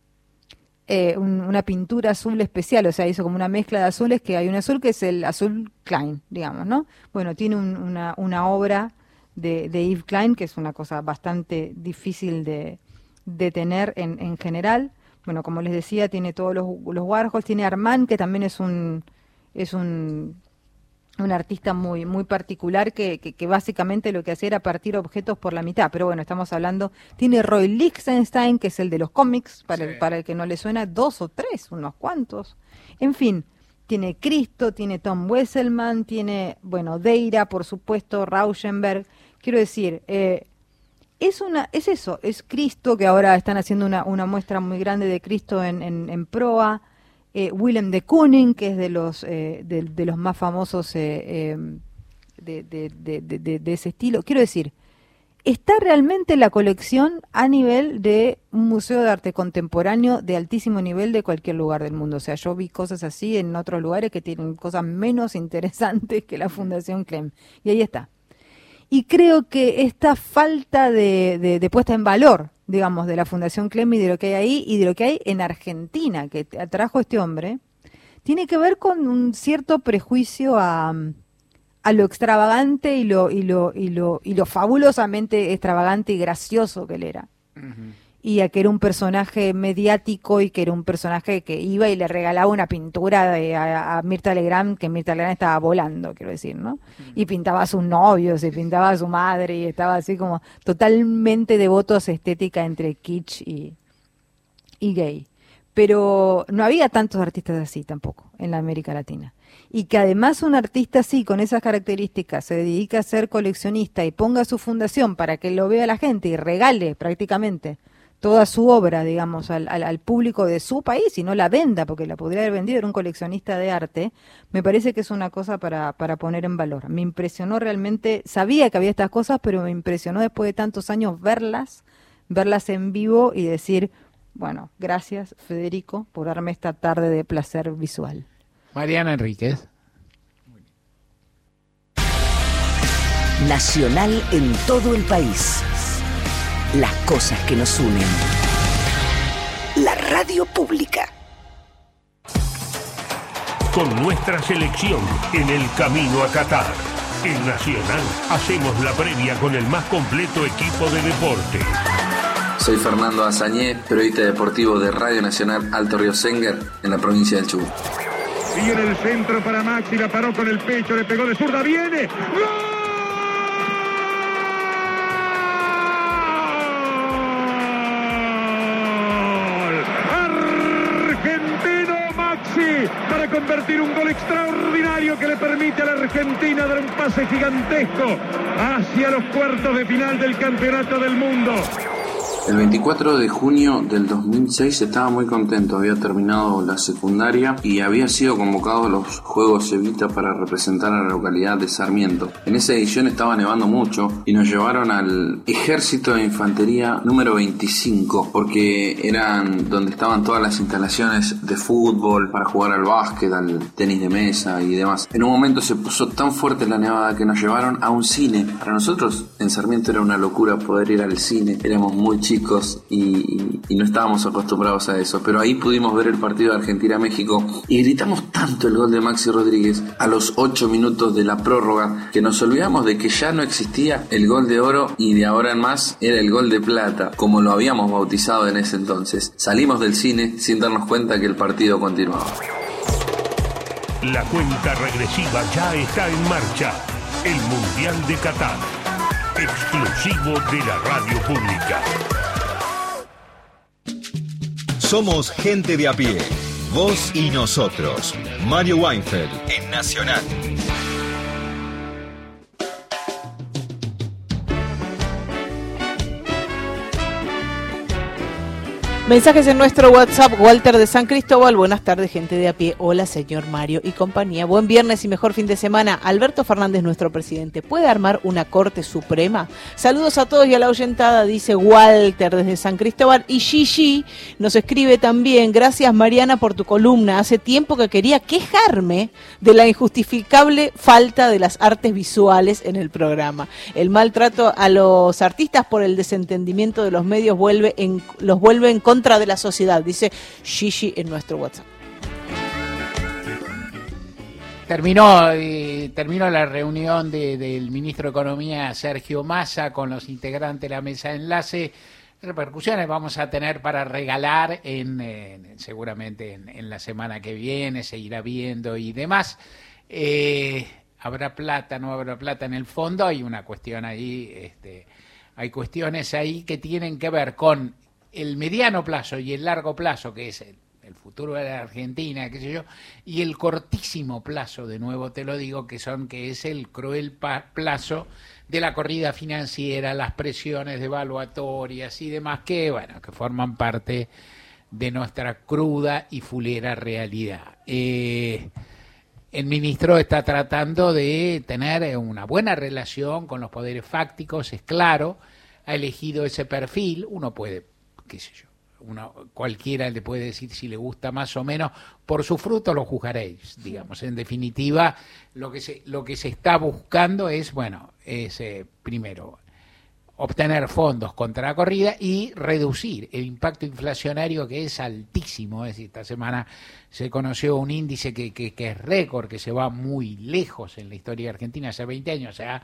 [SPEAKER 11] Una pintura azul especial, o sea, hizo como una mezcla de azules, que hay un azul que es el azul Klein, digamos, ¿no? Bueno, tiene una obra de Yves Klein, que es una cosa bastante difícil de tener en general. Bueno, como les decía, tiene todos los Warhols, tiene Armand, que también es un un artista muy muy particular que básicamente lo que hacía era partir objetos por la mitad, pero bueno, estamos hablando, tiene Roy Lichtenstein, que es el de los cómics, para el que no le suena, 2 o 3, unos cuantos, en fin, tiene Cristo, tiene Tom Wesselman, tiene, bueno, Deira, por supuesto, Rauschenberg, quiero decir, es eso, es Cristo, que ahora están haciendo una muestra muy grande de Cristo en proa, Willem de Kooning, que es de los más famosos de ese estilo. Quiero decir, está realmente la colección a nivel de un museo de arte contemporáneo de altísimo nivel de cualquier lugar del mundo. O sea, yo vi cosas así en otros lugares que tienen cosas menos interesantes que la Fundación Clem. Y ahí está. Y creo que esta falta de puesta en valor, digamos, de la Fundación Clem y de lo que hay ahí y de lo que hay en Argentina, que trajo este hombre, tiene que ver con un cierto prejuicio a lo extravagante y lo fabulosamente extravagante y gracioso que él era. Uh-huh. Y a que era un personaje mediático y que era un personaje que iba y le regalaba una pintura a Mirta Legrand, que Mirta Legrand estaba volando, quiero decir, ¿no? Y pintaba a sus novios, y pintaba a su madre, y estaba así como totalmente devoto a su estética entre kitsch y gay. Pero no había tantos artistas así tampoco en la América Latina. Y que además un artista así, con esas características, se dedica a ser coleccionista y ponga su fundación para que lo vea la gente y regale prácticamente toda su obra, digamos, al público de su país y no la venda, porque la podría haber vendido, era un coleccionista de arte, me parece que es una cosa para poner en valor. Me impresionó realmente, sabía que había estas cosas, pero me impresionó después de tantos años verlas en vivo y decir, bueno, gracias Federico por darme esta tarde de placer visual.
[SPEAKER 3] Mariana Enríquez.
[SPEAKER 1] Nacional en todo el país. Las cosas que nos unen. La radio pública.
[SPEAKER 2] Con nuestra selección en el camino a Qatar. En Nacional hacemos la previa con el más completo equipo de deporte.
[SPEAKER 12] Soy Fernando Azañé, periodista deportivo de Radio Nacional Alto Río Senguer, en la provincia del Chubut.
[SPEAKER 13] Sigue en el centro para Maxi, la paró con el pecho, le pegó de zurda, viene. ¡Gol! Argentino Maxi para convertir un gol extraordinario que le permite a la Argentina dar un pase gigantesco hacia los cuartos de final del Campeonato del Mundo.
[SPEAKER 12] El 24 de junio del 2006 estaba muy contento, había terminado la secundaria y había sido convocado a los Juegos Evita para representar a la localidad de Sarmiento. En esa edición estaba nevando mucho y nos llevaron al Ejército de Infantería número 25 porque eran donde estaban todas las instalaciones de fútbol para jugar al básquet, al tenis de mesa y demás. En un momento se puso tan fuerte la nevada que nos llevaron a un cine. Para nosotros en Sarmiento era una locura poder ir al cine, éramos muy chicos y no estábamos acostumbrados a eso, pero ahí pudimos ver el partido de Argentina-México y gritamos tanto el gol de Maxi Rodríguez a los 8 minutos de la prórroga que nos olvidamos de que ya no existía el gol de oro y de ahora en más era el gol de plata, como lo habíamos bautizado en ese entonces. Salimos del cine sin darnos cuenta que el partido continuaba.
[SPEAKER 2] La cuenta regresiva ya está en marcha. El Mundial de Qatar, exclusivo de la radio pública.
[SPEAKER 8] Somos gente de a pie, vos y nosotros. Mario Weinfeld en Nacional.
[SPEAKER 4] Mensajes en nuestro WhatsApp. Walter de San Cristóbal, buenas tardes, gente de a pie. Hola, señor Mario y compañía. Buen viernes y mejor fin de semana. Alberto Fernández, nuestro presidente, ¿puede armar una Corte Suprema? Saludos a todos y a la oyentada, dice Walter desde San Cristóbal. Y Gigi nos escribe también, gracias Mariana por tu columna. Hace tiempo que quería quejarme de la injustificable falta de las artes visuales en el programa. El maltrato a los artistas por el desentendimiento de los medios los vuelve en contra de la sociedad, dice Gigi en nuestro WhatsApp.
[SPEAKER 3] Terminó la reunión del ministro de Economía Sergio Massa con los integrantes de la mesa de enlace. Repercusiones vamos a tener para regalar seguramente en la semana que viene, se irá viendo y demás. habrá plata, no habrá plata. En el fondo hay una cuestión ahí, hay cuestiones ahí que tienen que ver con el mediano plazo y el largo plazo, que es el futuro de la Argentina, qué sé yo, y el cortísimo plazo, de nuevo te lo digo, que es el cruel plazo de la corrida financiera, las presiones devaluatorias y demás que, bueno, que forman parte de nuestra cruda y fulera realidad. El ministro está tratando de tener una buena relación con los poderes fácticos, es claro, ha elegido ese perfil, uno puede, qué sé yo, cualquiera le puede decir si le gusta más o menos, por su fruto lo juzgaréis, digamos. En definitiva, lo que se está buscando es, bueno, primero, obtener fondos contra la corrida y reducir el impacto inflacionario, que es altísimo. Es decir, esta semana se conoció un índice que es récord, que se va muy lejos en la historia argentina, hace 20 años, o sea,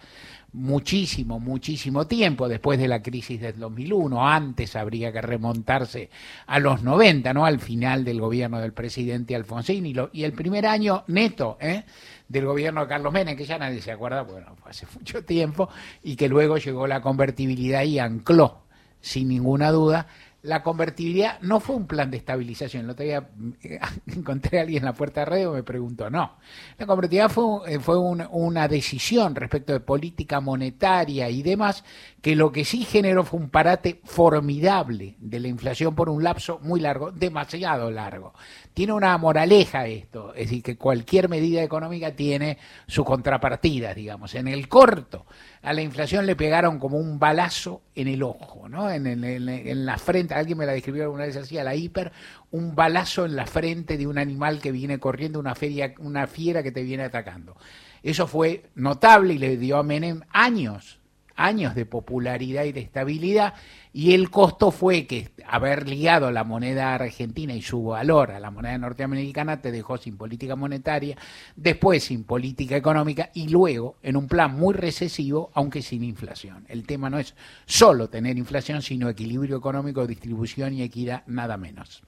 [SPEAKER 3] muchísimo tiempo después de la crisis del 2001. Antes habría que remontarse a los 90, ¿no? Al final del gobierno del presidente Alfonsín y el primer año neto, del gobierno de Carlos Menem, que ya nadie se acuerda, bueno, fue hace mucho tiempo, y que luego llegó la convertibilidad y ancló, sin ninguna duda. La convertibilidad no fue un plan de estabilización. El otro día encontré a alguien en la puerta de radio y me preguntó, no. La convertibilidad fue una decisión respecto de política monetaria y demás, que lo que sí generó fue un parate formidable de la inflación por un lapso muy largo, demasiado largo. Tiene una moraleja esto, es decir, que cualquier medida económica tiene su contrapartida, digamos. En el corto, a la inflación le pegaron como un balazo en el ojo, ¿no? En la frente, alguien me la describió alguna vez así, a la hiper, un balazo en la frente de un animal que viene corriendo, una fiera que te viene atacando. Eso fue notable y le dio a Menem años de popularidad y de estabilidad, y el costo fue que haber ligado la moneda argentina y su valor a la moneda norteamericana te dejó sin política monetaria, después sin política económica y luego en un plan muy recesivo, aunque sin inflación. El tema no es solo tener inflación, sino equilibrio económico, distribución y equidad, nada menos.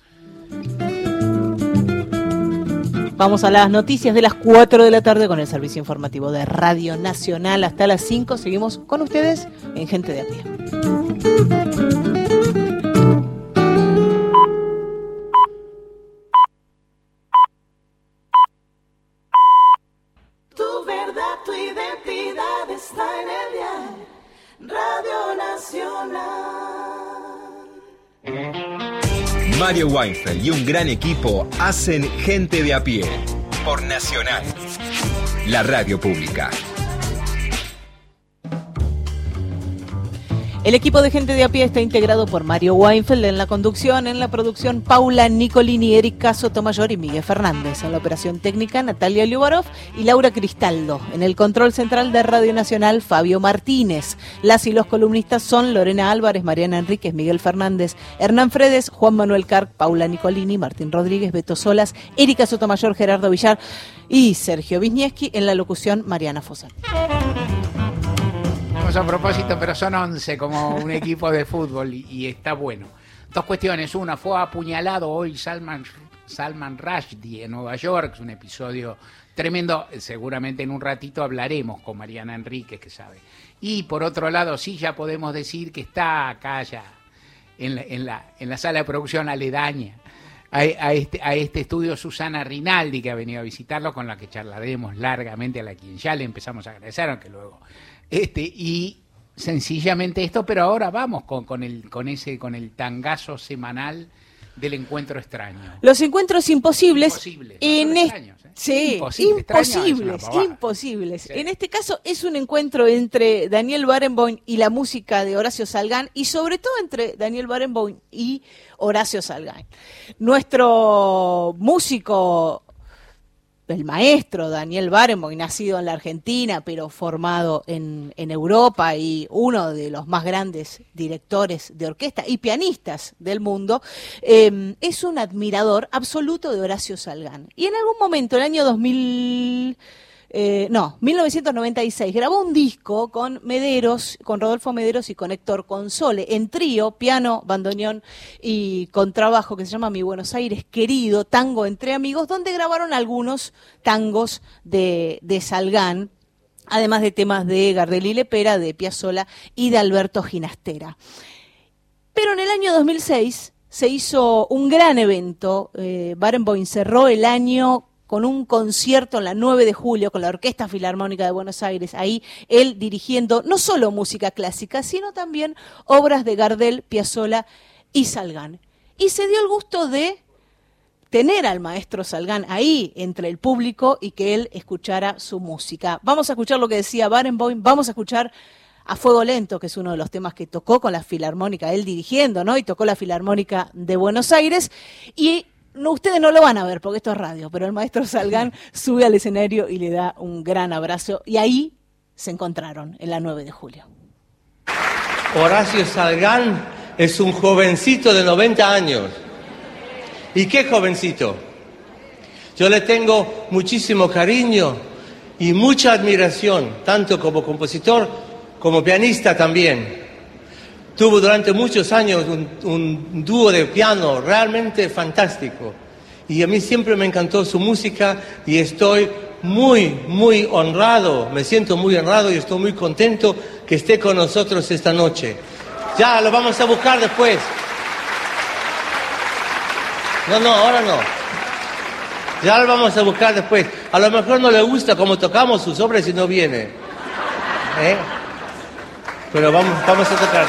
[SPEAKER 4] Vamos a las noticias de las 4 de la tarde con el servicio informativo de Radio Nacional. Hasta las 5 seguimos con ustedes en Gente de a Pie.
[SPEAKER 9] Tu verdad, tu identidad está en el diario Radio Nacional.
[SPEAKER 8] Mario Weinfeld y un gran equipo hacen Gente de a Pie por Nacional, la radio pública.
[SPEAKER 4] El equipo de Gente de a Pie está integrado por Mario Weinfeld en la conducción, en la producción Paula Nicolini, Erika Sotomayor y Miguel Fernández, en la operación técnica Natalia Liubarov y Laura Cristaldo, en el control central de Radio Nacional Fabio Martínez. Las y los columnistas son Lorena Álvarez, Mariana Enríquez, Miguel Fernández, Hernán Fredes, Juan Manuel Carc, Paula Nicolini, Martín Rodríguez, Beto Solas, Erika Sotomayor, Gerardo Villar y Sergio Wisniewski, en la locución Mariana Fossati.
[SPEAKER 3] A propósito, pero son 11 como un equipo de fútbol y está bueno. Dos cuestiones. Una, fue apuñalado hoy Salman Rushdie en Nueva York, es un episodio tremendo. Seguramente en un ratito hablaremos con Mariana Enríquez, que sabe. Y por otro lado, sí, ya podemos decir que está acá ya en la sala de producción aledaña a este estudio Susana Rinaldi, que ha venido a visitarlo, con la que charlaremos largamente, a quien ya le empezamos a agradecer, aunque luego y sencillamente esto, pero ahora vamos con el tangazo semanal del encuentro extraño.
[SPEAKER 4] Los encuentros imposibles. Sí, imposibles. Sí. En este caso es un encuentro entre Daniel Barenboim y la música de Horacio Salgán, y sobre todo entre Daniel Barenboim y Horacio Salgán. Nuestro músico, el maestro Daniel Barenboim, nacido en la Argentina pero formado en Europa y uno de los más grandes directores de orquesta y pianistas del mundo, es un admirador absoluto de Horacio Salgán. Y en algún momento, el año 2000, 1996, grabó un disco con Mederos, con Rodolfo Mederos y con Héctor Console, en trío, piano, bandoneón y contrabajo, que se llama Mi Buenos Aires Querido, tango entre amigos, donde grabaron algunos tangos de Salgán, además de temas de Gardel y Lepera, de Piazzolla y de Alberto Ginastera. Pero en el año 2006 se hizo un gran evento. Barenboim cerró el año con un concierto en la 9 de julio con la Orquesta Filarmónica de Buenos Aires, ahí él dirigiendo no solo música clásica, sino también obras de Gardel, Piazzolla y Salgán. Y se dio el gusto de tener al maestro Salgán ahí entre el público y que él escuchara su música. Vamos a escuchar lo que decía Barenboim, vamos a escuchar A Fuego Lento, que es uno de los temas que tocó con la Filarmónica, él dirigiendo, ¿no? Y tocó la Filarmónica de Buenos Aires. Y no, ustedes no lo van a ver porque esto es radio, pero el maestro Salgán sube al escenario y le da un gran abrazo. Y ahí se encontraron, en la 9 de julio.
[SPEAKER 14] Horacio Salgán es un jovencito de 90 años. ¿Y qué jovencito? Yo le tengo muchísimo cariño y mucha admiración, tanto como compositor como pianista también. Tuvo durante muchos años un dúo de piano realmente fantástico. Y a mí siempre me encantó su música y estoy muy honrado, me siento muy honrado y estoy muy contento que esté con nosotros esta noche. Ya, lo vamos a buscar después. No, ahora no. Ya lo vamos a buscar después. A lo mejor no le gusta cómo tocamos sus obras y no viene. Pero vamos a tocar.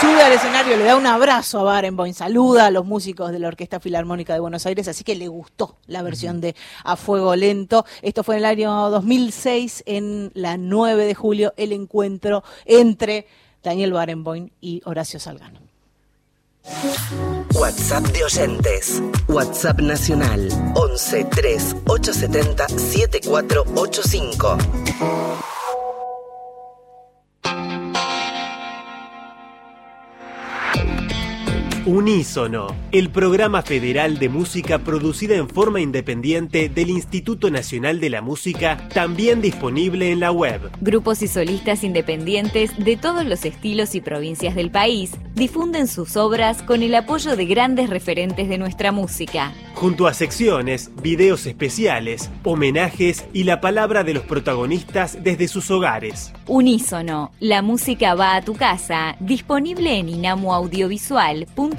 [SPEAKER 4] sube al escenario, le da un abrazo a Barenboim, saluda a los músicos de la Orquesta Filarmónica de Buenos Aires, así que le gustó la versión de A Fuego Lento. Esto fue en el año 2006, en la 9 de julio, el encuentro entre Daniel Barenboim y Horacio Salgano.
[SPEAKER 1] WhatsApp de oyentes. WhatsApp nacional 11 3 870 7485.
[SPEAKER 15] Unísono, el programa federal de música producida en forma independiente del Instituto Nacional de la Música, también disponible en la web.
[SPEAKER 6] Grupos y solistas independientes de todos los estilos y provincias del país difunden sus obras con el apoyo de grandes referentes de nuestra música.
[SPEAKER 15] Junto a secciones, videos especiales, homenajes y la palabra de los protagonistas desde sus hogares.
[SPEAKER 6] Unísono, la música va a tu casa, disponible en inamoaudiovisual.musica.ar.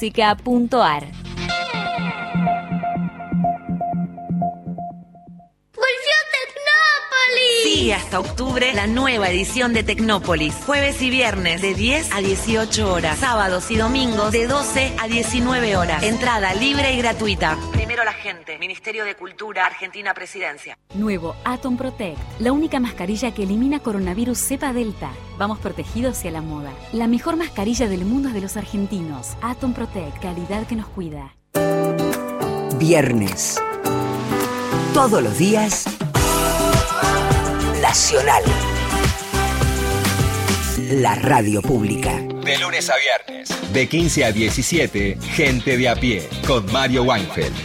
[SPEAKER 16] Sigue hasta octubre la nueva edición de Tecnópolis. Jueves y viernes de 10 a 18 horas. Sábados y domingos de 12 a 19 horas. Entrada libre y gratuita. Primero la gente. Ministerio de Cultura, Argentina Presidencia.
[SPEAKER 6] Nuevo Atom Protect, la única mascarilla que elimina coronavirus cepa delta. Vamos protegidos hacia la moda. La mejor mascarilla del mundo es de los argentinos. Atom Protect, calidad que nos cuida.
[SPEAKER 1] Viernes. Todos los días. Nacional. La radio pública.
[SPEAKER 8] De lunes a viernes, de 15 a 17, Gente de a pie, con Mario Weinfeld.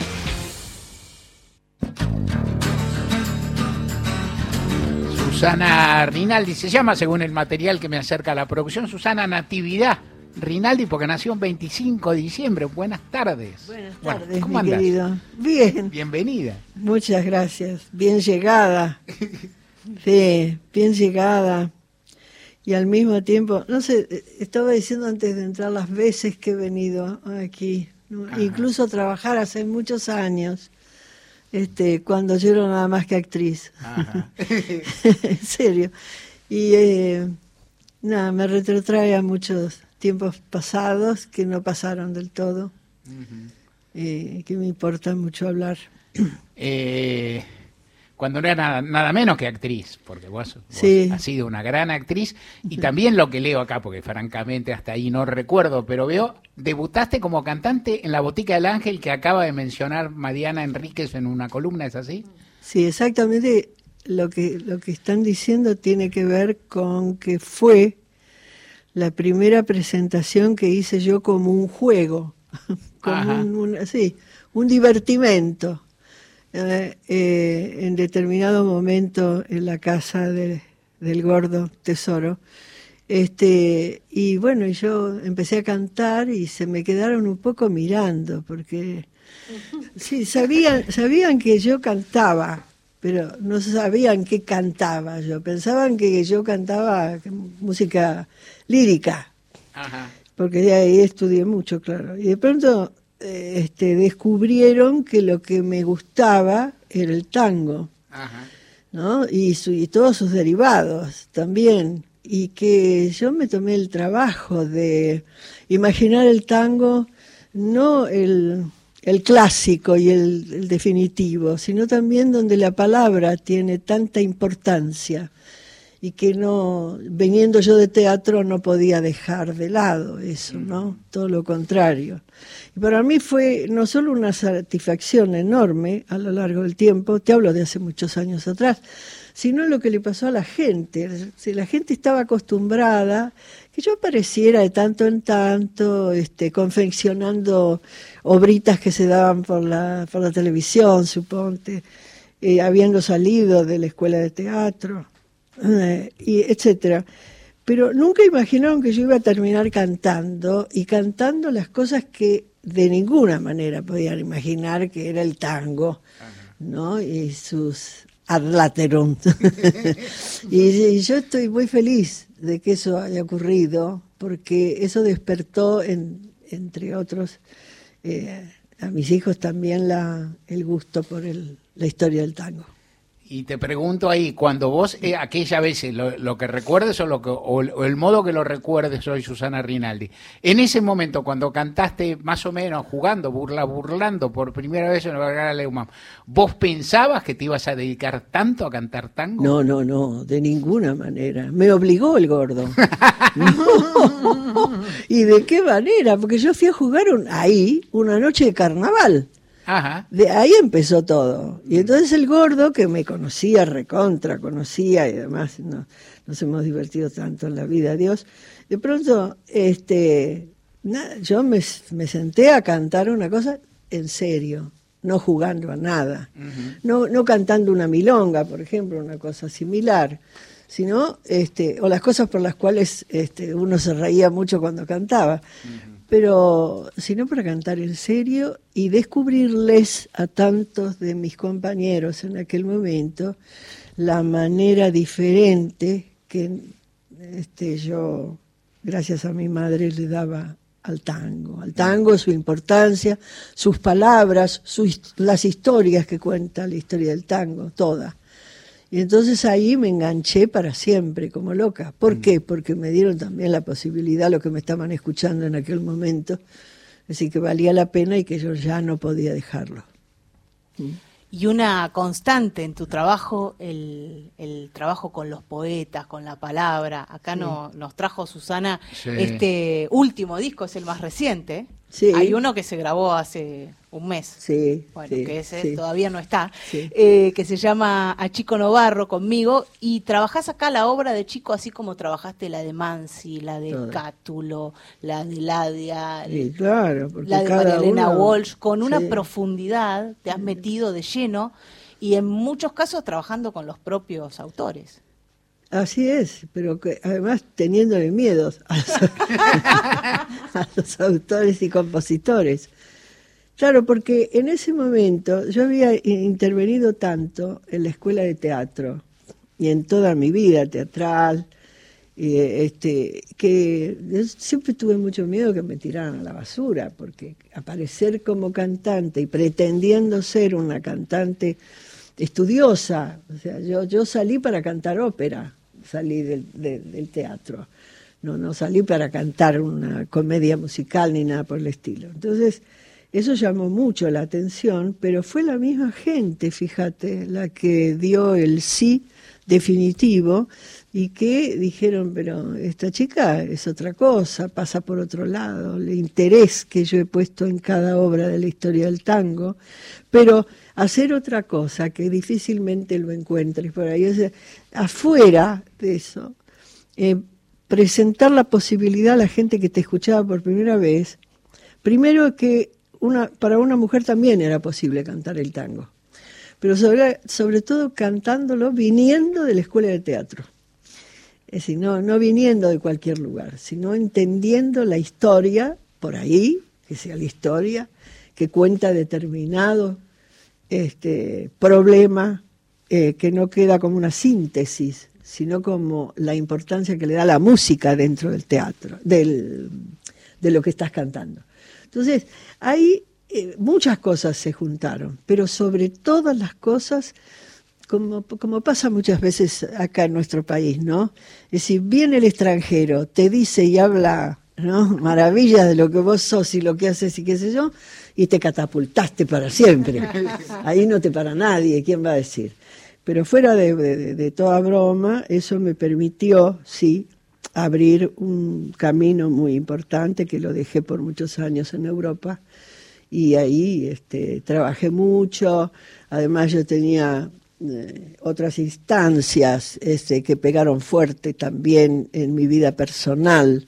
[SPEAKER 3] Susana Rinaldi se llama, según el material que me acerca a la producción, Susana Natividad Rinaldi, porque nació el 25 de diciembre. Buenas tardes.
[SPEAKER 17] Buenas tardes,
[SPEAKER 3] ¿cómo
[SPEAKER 17] mi
[SPEAKER 3] andás?
[SPEAKER 17] querido. Bien.
[SPEAKER 3] Bienvenida.
[SPEAKER 17] Muchas gracias. Bien llegada. Sí, bien llegada. Y al mismo tiempo, no sé, estaba diciendo antes de entrar las veces que he venido aquí, ¿no? Incluso a trabajar hace muchos años, cuando yo era nada más que actriz. En serio. Y nada, me retrotrae a muchos tiempos pasados que no pasaron del todo, que me importa mucho hablar.
[SPEAKER 3] Cuando no era nada menos que actriz, porque vos
[SPEAKER 17] Sí.
[SPEAKER 3] has sido una gran actriz, y también lo que leo acá, porque francamente hasta ahí no recuerdo, pero veo, debutaste como cantante en La Botica del Ángel, que acaba de mencionar Mariana Enríquez en una columna, ¿es así?
[SPEAKER 17] Sí, exactamente lo que están diciendo tiene que ver con que fue la primera presentación que hice yo como un juego, como un divertimento. En determinado momento en la casa del gordo Tesoro, y bueno, yo empecé a cantar y se me quedaron un poco mirando, porque sí, sabían que yo cantaba, pero no sabían qué cantaba yo, pensaban que yo cantaba música lírica, porque de ahí estudié mucho, claro, y de pronto descubrieron que lo que me gustaba era el tango, ¿no? Y todos sus derivados también, y que yo me tomé el trabajo de imaginar el tango, no el clásico y el definitivo, sino también donde la palabra tiene tanta importancia, y que no, viniendo yo de teatro, no podía dejar de lado eso, ¿no? Todo lo contrario. Y para mí fue no solo una satisfacción enorme a lo largo del tiempo, te hablo de hace muchos años atrás, sino lo que le pasó a la gente. Si la gente estaba acostumbrada que yo apareciera de tanto en tanto, confeccionando obritas que se daban por la televisión, suponte, habiendo salido de la escuela de teatro, y etcétera, pero nunca imaginaron que yo iba a terminar cantando, y cantando las cosas que de ninguna manera podían imaginar, que era el tango, ¿no? Y sus ad laterum. y yo estoy muy feliz de que eso haya ocurrido, porque eso despertó entre otros a mis hijos también el gusto por la historia del tango.
[SPEAKER 3] Y te pregunto ahí, cuando vos aquella vez lo que recuerdes o el modo que lo recuerdes hoy, Susana Rinaldi, en ese momento cuando cantaste más o menos jugando, burlando por primera vez en el Vergara Leumann, ¿vos pensabas que te ibas a dedicar tanto a cantar tango?
[SPEAKER 17] No, de ninguna manera. Me obligó el gordo. No. ¿Y de qué manera? Porque yo fui a jugar ahí una noche de carnaval.
[SPEAKER 3] Ajá.
[SPEAKER 17] De ahí empezó todo. Y entonces el gordo, que me conocía, conocía, y además nos hemos divertido tanto en la vida, Dios, de pronto yo me senté a cantar una cosa en serio, no jugando a nada, no cantando una milonga, por ejemplo, una cosa similar, sino o las cosas por las cuales uno se reía mucho cuando cantaba. Pero sino para cantar en serio y descubrirles a tantos de mis compañeros en aquel momento la manera diferente que yo, gracias a mi madre, le daba al tango, su importancia, sus palabras, las historias que cuenta la historia del tango, toda. Y entonces ahí me enganché para siempre, como loca. ¿Por qué? Porque me dieron también la posibilidad, lo que me estaban escuchando en aquel momento, así que valía la pena y que yo ya no podía dejarlo.
[SPEAKER 4] Y una constante en tu trabajo, el trabajo con los poetas, con la palabra. Acá nos trajo Susana este último disco, es el más reciente.
[SPEAKER 17] Sí.
[SPEAKER 4] Hay uno que se grabó hace un mes, bueno, que ese todavía no está, que se llama A Chico Novarro, conmigo, y trabajás acá la obra de Chico así como trabajaste la de Mansi, la de Cátulo, la de Ladia,
[SPEAKER 17] claro,
[SPEAKER 4] la de María Elena Walsh, con una profundidad, te has metido de lleno, y en muchos casos trabajando con los propios autores.
[SPEAKER 17] Así es, pero que además teniéndole miedo a los autores y compositores. Claro, porque en ese momento yo había intervenido tanto en la escuela de teatro y en toda mi vida teatral, que yo siempre tuve mucho miedo que me tiraran a la basura, porque aparecer como cantante y pretendiendo ser una cantante estudiosa, o sea, yo salí para cantar ópera, salí del teatro, no salí para cantar una comedia musical ni nada por el estilo. Entonces eso llamó mucho la atención, pero fue la misma gente, fíjate, la que dio el sí definitivo y que dijeron, pero esta chica es otra cosa, pasa por otro lado, el interés que yo he puesto en cada obra de la historia del tango, pero hacer otra cosa que difícilmente lo encuentres por ahí, o sea, afuera de eso, presentar la posibilidad a la gente que te escuchaba por primera vez, primero que para una mujer también era posible cantar el tango, pero sobre todo cantándolo viniendo de la escuela de teatro. Es decir, no viniendo de cualquier lugar, sino entendiendo la historia por ahí, que sea la historia, que cuenta determinado problema, que no queda como una síntesis, sino como la importancia que le da la música dentro del teatro, de lo que estás cantando. Entonces, ahí muchas cosas se juntaron, pero sobre todas las cosas, como pasa muchas veces acá en nuestro país, ¿no? Es decir, viene el extranjero, te dice y habla, ¿no?, maravillas de lo que vos sos y lo que haces y qué sé yo, y te catapultaste para siempre. Ahí no te para nadie, ¿quién va a decir? Pero fuera de toda broma, eso me permitió, sí, abrir un camino muy importante que lo dejé por muchos años en Europa, y ahí trabajé mucho. Además yo tenía otras instancias que pegaron fuerte también en mi vida personal,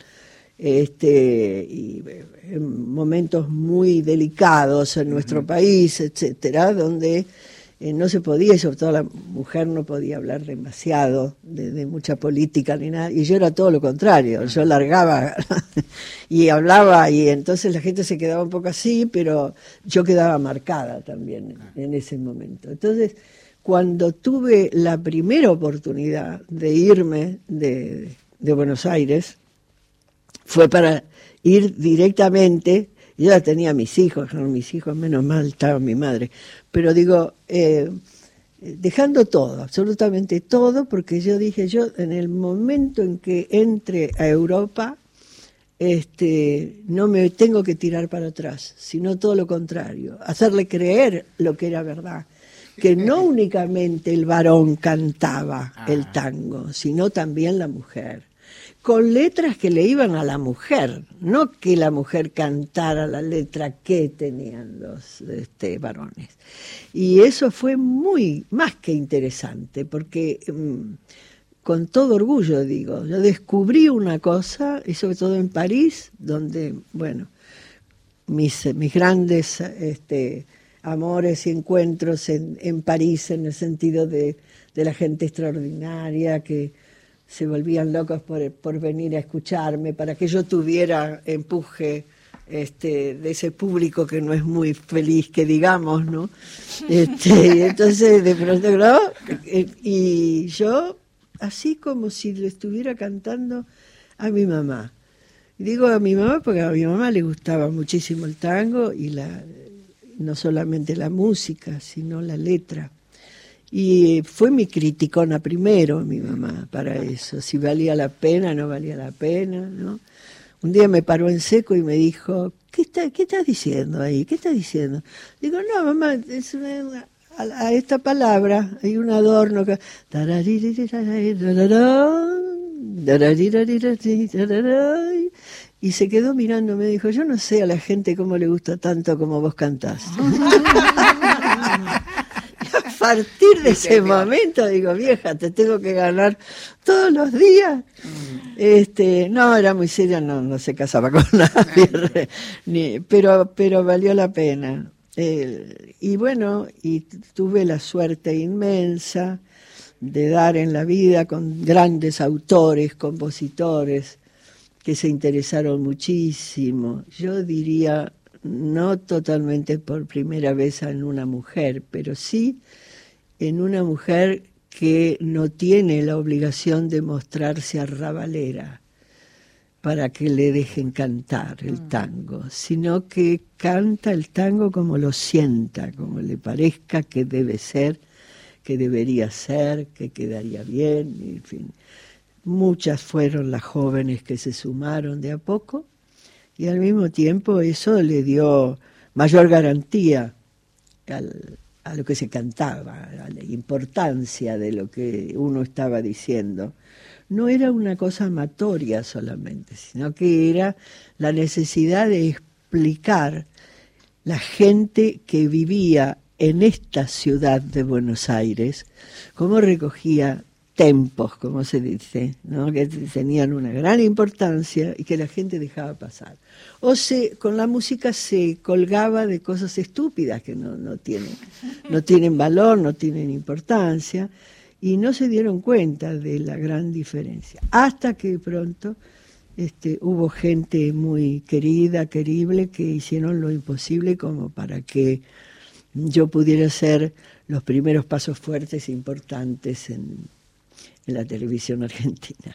[SPEAKER 17] y en momentos muy delicados en nuestro país, etcétera, donde no se podía, y sobre todo la mujer no podía hablar demasiado de mucha política ni nada, y yo era todo lo contrario, yo largaba y hablaba, y entonces la gente se quedaba un poco así, pero yo quedaba marcada también en ese momento. Entonces, cuando tuve la primera oportunidad de irme de Buenos Aires, fue para ir directamente. Yo ya tenía mis hijos, menos mal estaba mi madre, pero digo, dejando todo, absolutamente todo, porque yo dije, yo en el momento en que entre a Europa, no me tengo que tirar para atrás, sino todo lo contrario, hacerle creer lo que era verdad, que no únicamente el varón cantaba el tango, sino también la mujer, con letras que le iban a la mujer, no que la mujer cantara la letra que tenían los varones. Y eso fue más que interesante, porque con todo orgullo digo, yo descubrí una cosa, y sobre todo en París, donde, bueno, mis grandes amores y encuentros en París, en el sentido de la gente extraordinaria que se volvían locos por venir a escucharme, para que yo tuviera empuje de ese público que no es muy feliz, que digamos, ¿no? Entonces, de pronto, ¿no? Y yo, así como si le estuviera cantando a mi mamá. Digo a mi mamá porque a mi mamá le gustaba muchísimo el tango y no solamente la música, sino la letra. Y fue mi criticona primero, mi mamá, para eso, si valía la pena, no valía la pena, ¿no? Un día me paró en seco y me dijo, ¿qué estás diciendo ahí? ¿Qué estás diciendo? Digo, no, mamá, a esta palabra hay un adorno que... Y se quedó mirando, me dijo, yo no sé a la gente cómo le gusta tanto como vos cantás. A partir de ese momento digo, vieja, te tengo que ganar todos los días. No, era muy seria, no se casaba con nadie, pero valió la pena. Y bueno, y tuve la suerte inmensa de dar en la vida con grandes autores, compositores, que se interesaron muchísimo. Yo diría, no totalmente por primera vez en una mujer, pero sí en una mujer que no tiene la obligación de mostrarse arrabalera para que le dejen cantar el tango, sino que canta el tango como lo sienta, como le parezca que debe ser, que debería ser, que quedaría bien, en fin. Muchas fueron las jóvenes que se sumaron de a poco y al mismo tiempo eso le dio mayor garantía a lo que se cantaba, a la importancia de lo que uno estaba diciendo. No era una cosa amatoria solamente, sino que era la necesidad de explicar la gente que vivía en esta ciudad de Buenos Aires, cómo recogía tempos, como se dice, ¿no? Que tenían una gran importancia y que la gente dejaba pasar. Con la música se colgaba de cosas estúpidas que no tienen valor, no tienen importancia, y no se dieron cuenta de la gran diferencia. Hasta que de pronto hubo gente muy querida, querible, que hicieron lo imposible como para que yo pudiera hacer los primeros pasos fuertes e importantes en la televisión argentina.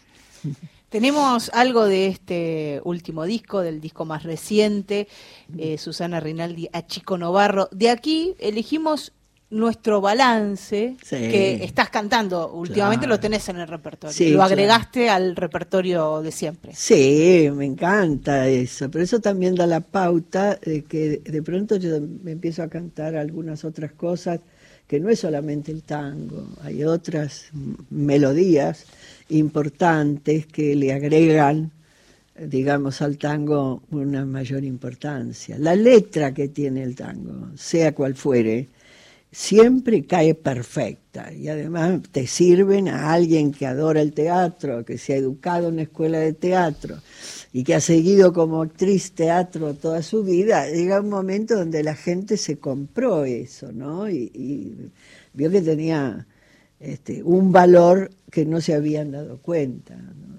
[SPEAKER 4] Tenemos algo de este último disco, del disco más reciente, Susana Rinaldi a Chico Novarro. De aquí elegimos nuestro balance, sí, que estás cantando últimamente, claro, lo tenés en el repertorio, sí, lo agregaste, claro, al repertorio de siempre.
[SPEAKER 17] Sí, me encanta eso, pero eso también da la pauta de que de pronto yo me empiezo a cantar algunas otras cosas, que no es solamente el tango, hay otras melodías importantes que le agregan, digamos, al tango una mayor importancia. La letra que tiene el tango, sea cual fuere, siempre cae perfecta y además te sirven a alguien que adora el teatro, que se ha educado en una escuela de teatro y que ha seguido como actriz teatro toda su vida. Llega un momento donde la gente se compró eso, ¿no? Y vio que tenía un valor que no se habían dado cuenta, ¿no?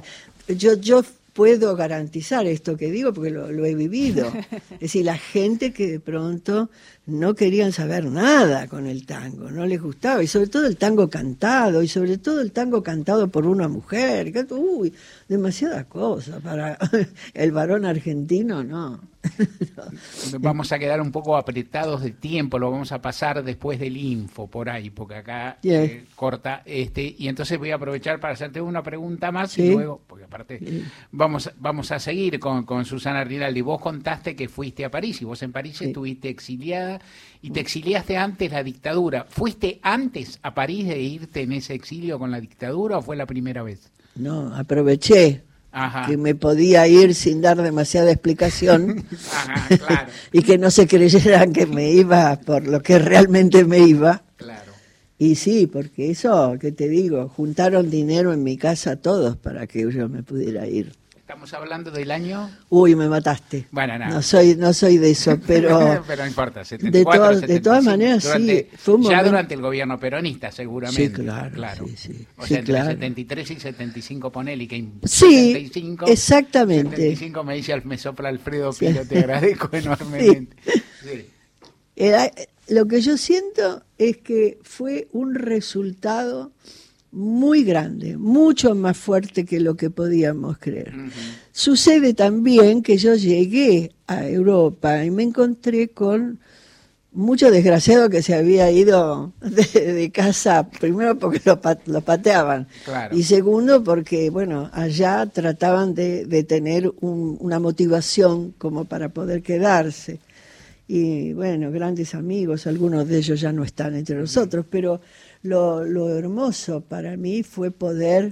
[SPEAKER 17] Yo puedo garantizar esto que digo porque lo he vivido. Es decir, la gente que de pronto no querían saber nada con el tango, no les gustaba, y sobre todo el tango cantado, y sobre todo el tango cantado por una mujer, demasiada cosa para el varón argentino, no.
[SPEAKER 3] Vamos a quedar un poco apretados de tiempo, lo vamos a pasar después del info por ahí, porque acá corta y entonces voy a aprovechar para hacerte una pregunta más y luego, porque aparte vamos a seguir con Susana Rinaldi. Vos contaste que fuiste a París y vos en París estuviste exiliada y te exiliaste antes la dictadura. ¿Fuiste antes a París de irte en ese exilio con la dictadura o fue la primera vez?
[SPEAKER 17] No, aproveché.
[SPEAKER 3] Ajá.
[SPEAKER 17] Que me podía ir sin dar demasiada explicación.
[SPEAKER 3] Ajá, claro.
[SPEAKER 17] Y que no se creyeran que me iba por lo que realmente me iba.
[SPEAKER 3] Claro.
[SPEAKER 17] Y sí, porque eso, ¿qué te digo? Juntaron dinero en mi casa todos para que yo me pudiera ir.
[SPEAKER 3] ¿Estamos hablando del año?
[SPEAKER 17] Uy, me mataste.
[SPEAKER 3] Bueno, nada.
[SPEAKER 17] No soy de eso, pero...
[SPEAKER 3] pero no importa, 74,
[SPEAKER 17] de todas maneras,
[SPEAKER 3] durante,
[SPEAKER 17] sí. Fue un
[SPEAKER 3] ya
[SPEAKER 17] momento...
[SPEAKER 3] durante el gobierno peronista, seguramente.
[SPEAKER 17] Sí, claro. Sí.
[SPEAKER 3] O
[SPEAKER 17] sí,
[SPEAKER 3] sea, entre
[SPEAKER 17] claro.
[SPEAKER 3] 73 y 75
[SPEAKER 17] Sí,
[SPEAKER 3] 75,
[SPEAKER 17] exactamente.
[SPEAKER 3] 75 me sopla Alfredo Pilo, te agradezco enormemente.
[SPEAKER 17] Sí. Lo que yo siento es que fue un resultado muy grande, mucho más fuerte que lo que podíamos creer. Sucede también que yo llegué a Europa y me encontré con mucho desgraciado que se había ido de casa, primero porque lo pateaban,
[SPEAKER 3] claro.
[SPEAKER 17] Y segundo porque, bueno, allá trataban de tener una motivación como para poder quedarse. Y bueno, grandes amigos, algunos de ellos ya no están entre nosotros, pero lo hermoso para mí fue poder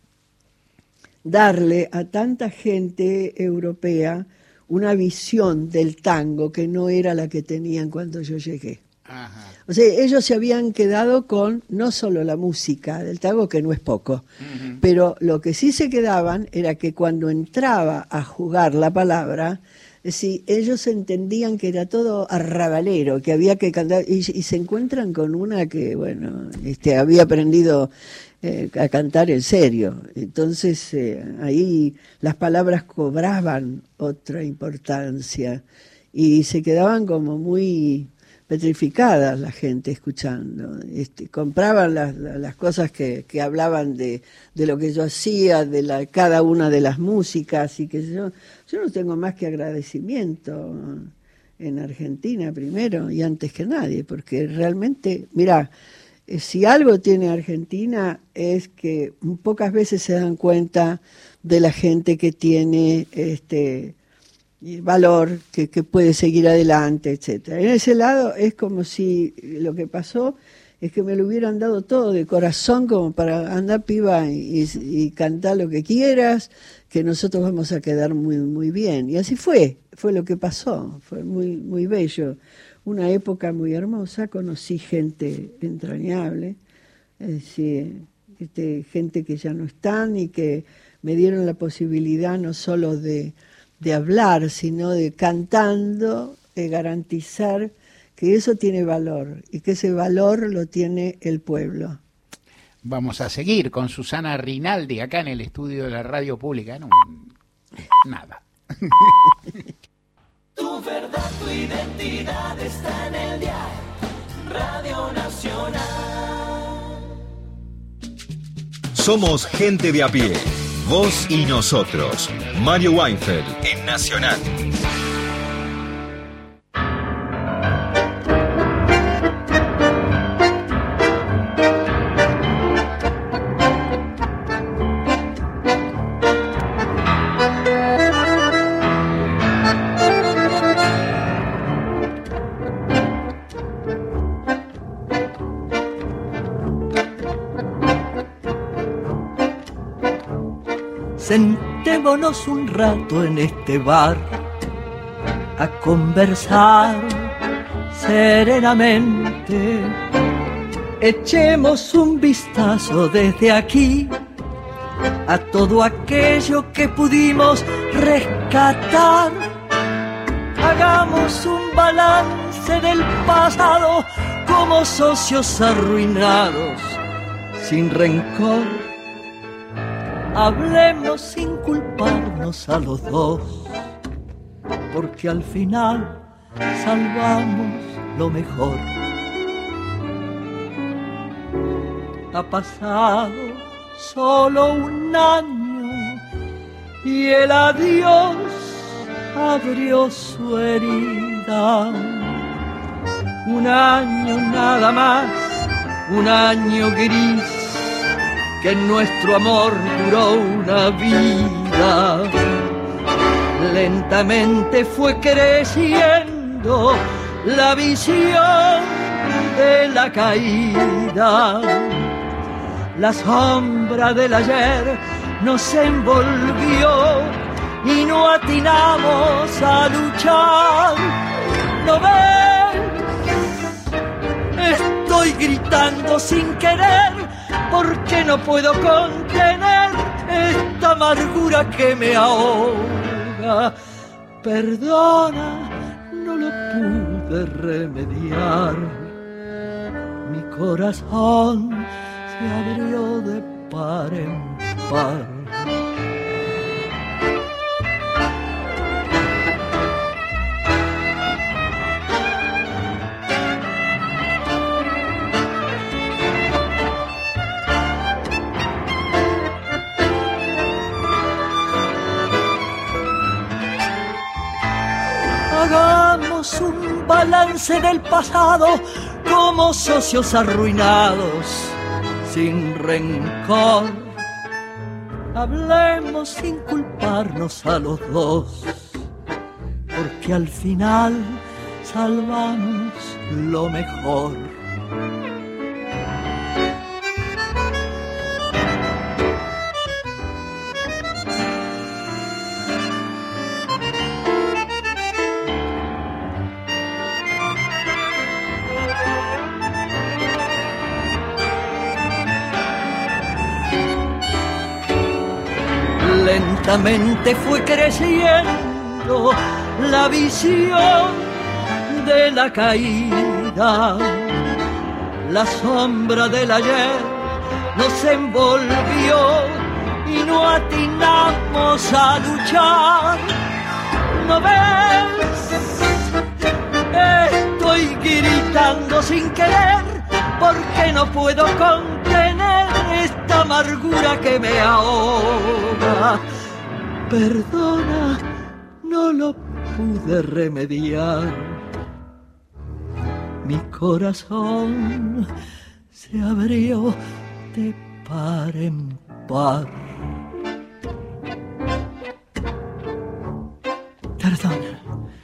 [SPEAKER 17] darle a tanta gente europea una visión del tango que no era la que tenían cuando yo llegué.
[SPEAKER 3] Ajá.
[SPEAKER 17] O sea, ellos se habían quedado con no solo la música del tango, que no es poco, pero lo que sí se quedaban era que cuando entraba a jugar la palabra, sí, ellos entendían que era todo arrabalero, que había que cantar, y se encuentran con una que, bueno, había aprendido a cantar en serio. Entonces, ahí las palabras cobraban otra importancia y se quedaban como muy petrificadas la gente escuchando. Compraban las cosas que hablaban de lo que yo hacía, de cada una de las músicas, y que yo no tengo más que agradecimiento en Argentina primero y antes que nadie, porque realmente, mirá, si algo tiene Argentina es que pocas veces se dan cuenta de la gente que tiene valor, que puede seguir adelante, etcétera. En ese lado es como si lo que pasó es que me lo hubieran dado todo de corazón, como para andar piba y cantar lo que quieras, que nosotros vamos a quedar muy, muy bien. Y así fue lo que pasó, fue muy, muy bello. Una época muy hermosa, conocí gente entrañable, es decir, gente que ya no están y que me dieron la posibilidad no solo de hablar, sino de cantando, de garantizar que eso tiene valor y que ese valor lo tiene el pueblo.
[SPEAKER 3] Vamos a seguir con Susana Rinaldi acá en el estudio de la radio pública. Nada.
[SPEAKER 9] Tu verdad, tu identidad está en el dial. Radio Nacional.
[SPEAKER 8] Somos gente de a pie. Vos y nosotros. Mario Weinfeld en Nacional.
[SPEAKER 18] Sentémonos un rato en este bar a conversar serenamente. Echemos un vistazo desde aquí a todo aquello que pudimos rescatar. Hagamos un balance del pasado como socios arruinados, sin rencor. Hablemos sin culparnos a los dos, porque al final salvamos lo mejor. Ha pasado solo un año y el adiós abrió su herida. Un año nada más, un año gris, que en nuestro amor duró una vida. Lentamente fue creciendo la visión de la caída. La sombra del ayer nos envolvió y no atinamos a luchar. ¿No ves? Estoy gritando sin querer porque no puedo contener esta amargura que me ahoga. Perdona, no lo pude remediar. Mi corazón se abrió de par en par. Hagamos un balance del pasado como socios arruinados, sin rencor. Hablemos sin culparnos a los dos, porque al final salvamos lo mejor. Lentamente fue creciendo la visión de la caída. La sombra del ayer nos envolvió y no atinamos a luchar. ¿No ves? Estoy gritando sin querer porque no puedo contener esta amargura que me ahoga. Perdona, no lo pude remediar. Mi corazón se abrió de par en par. Perdona.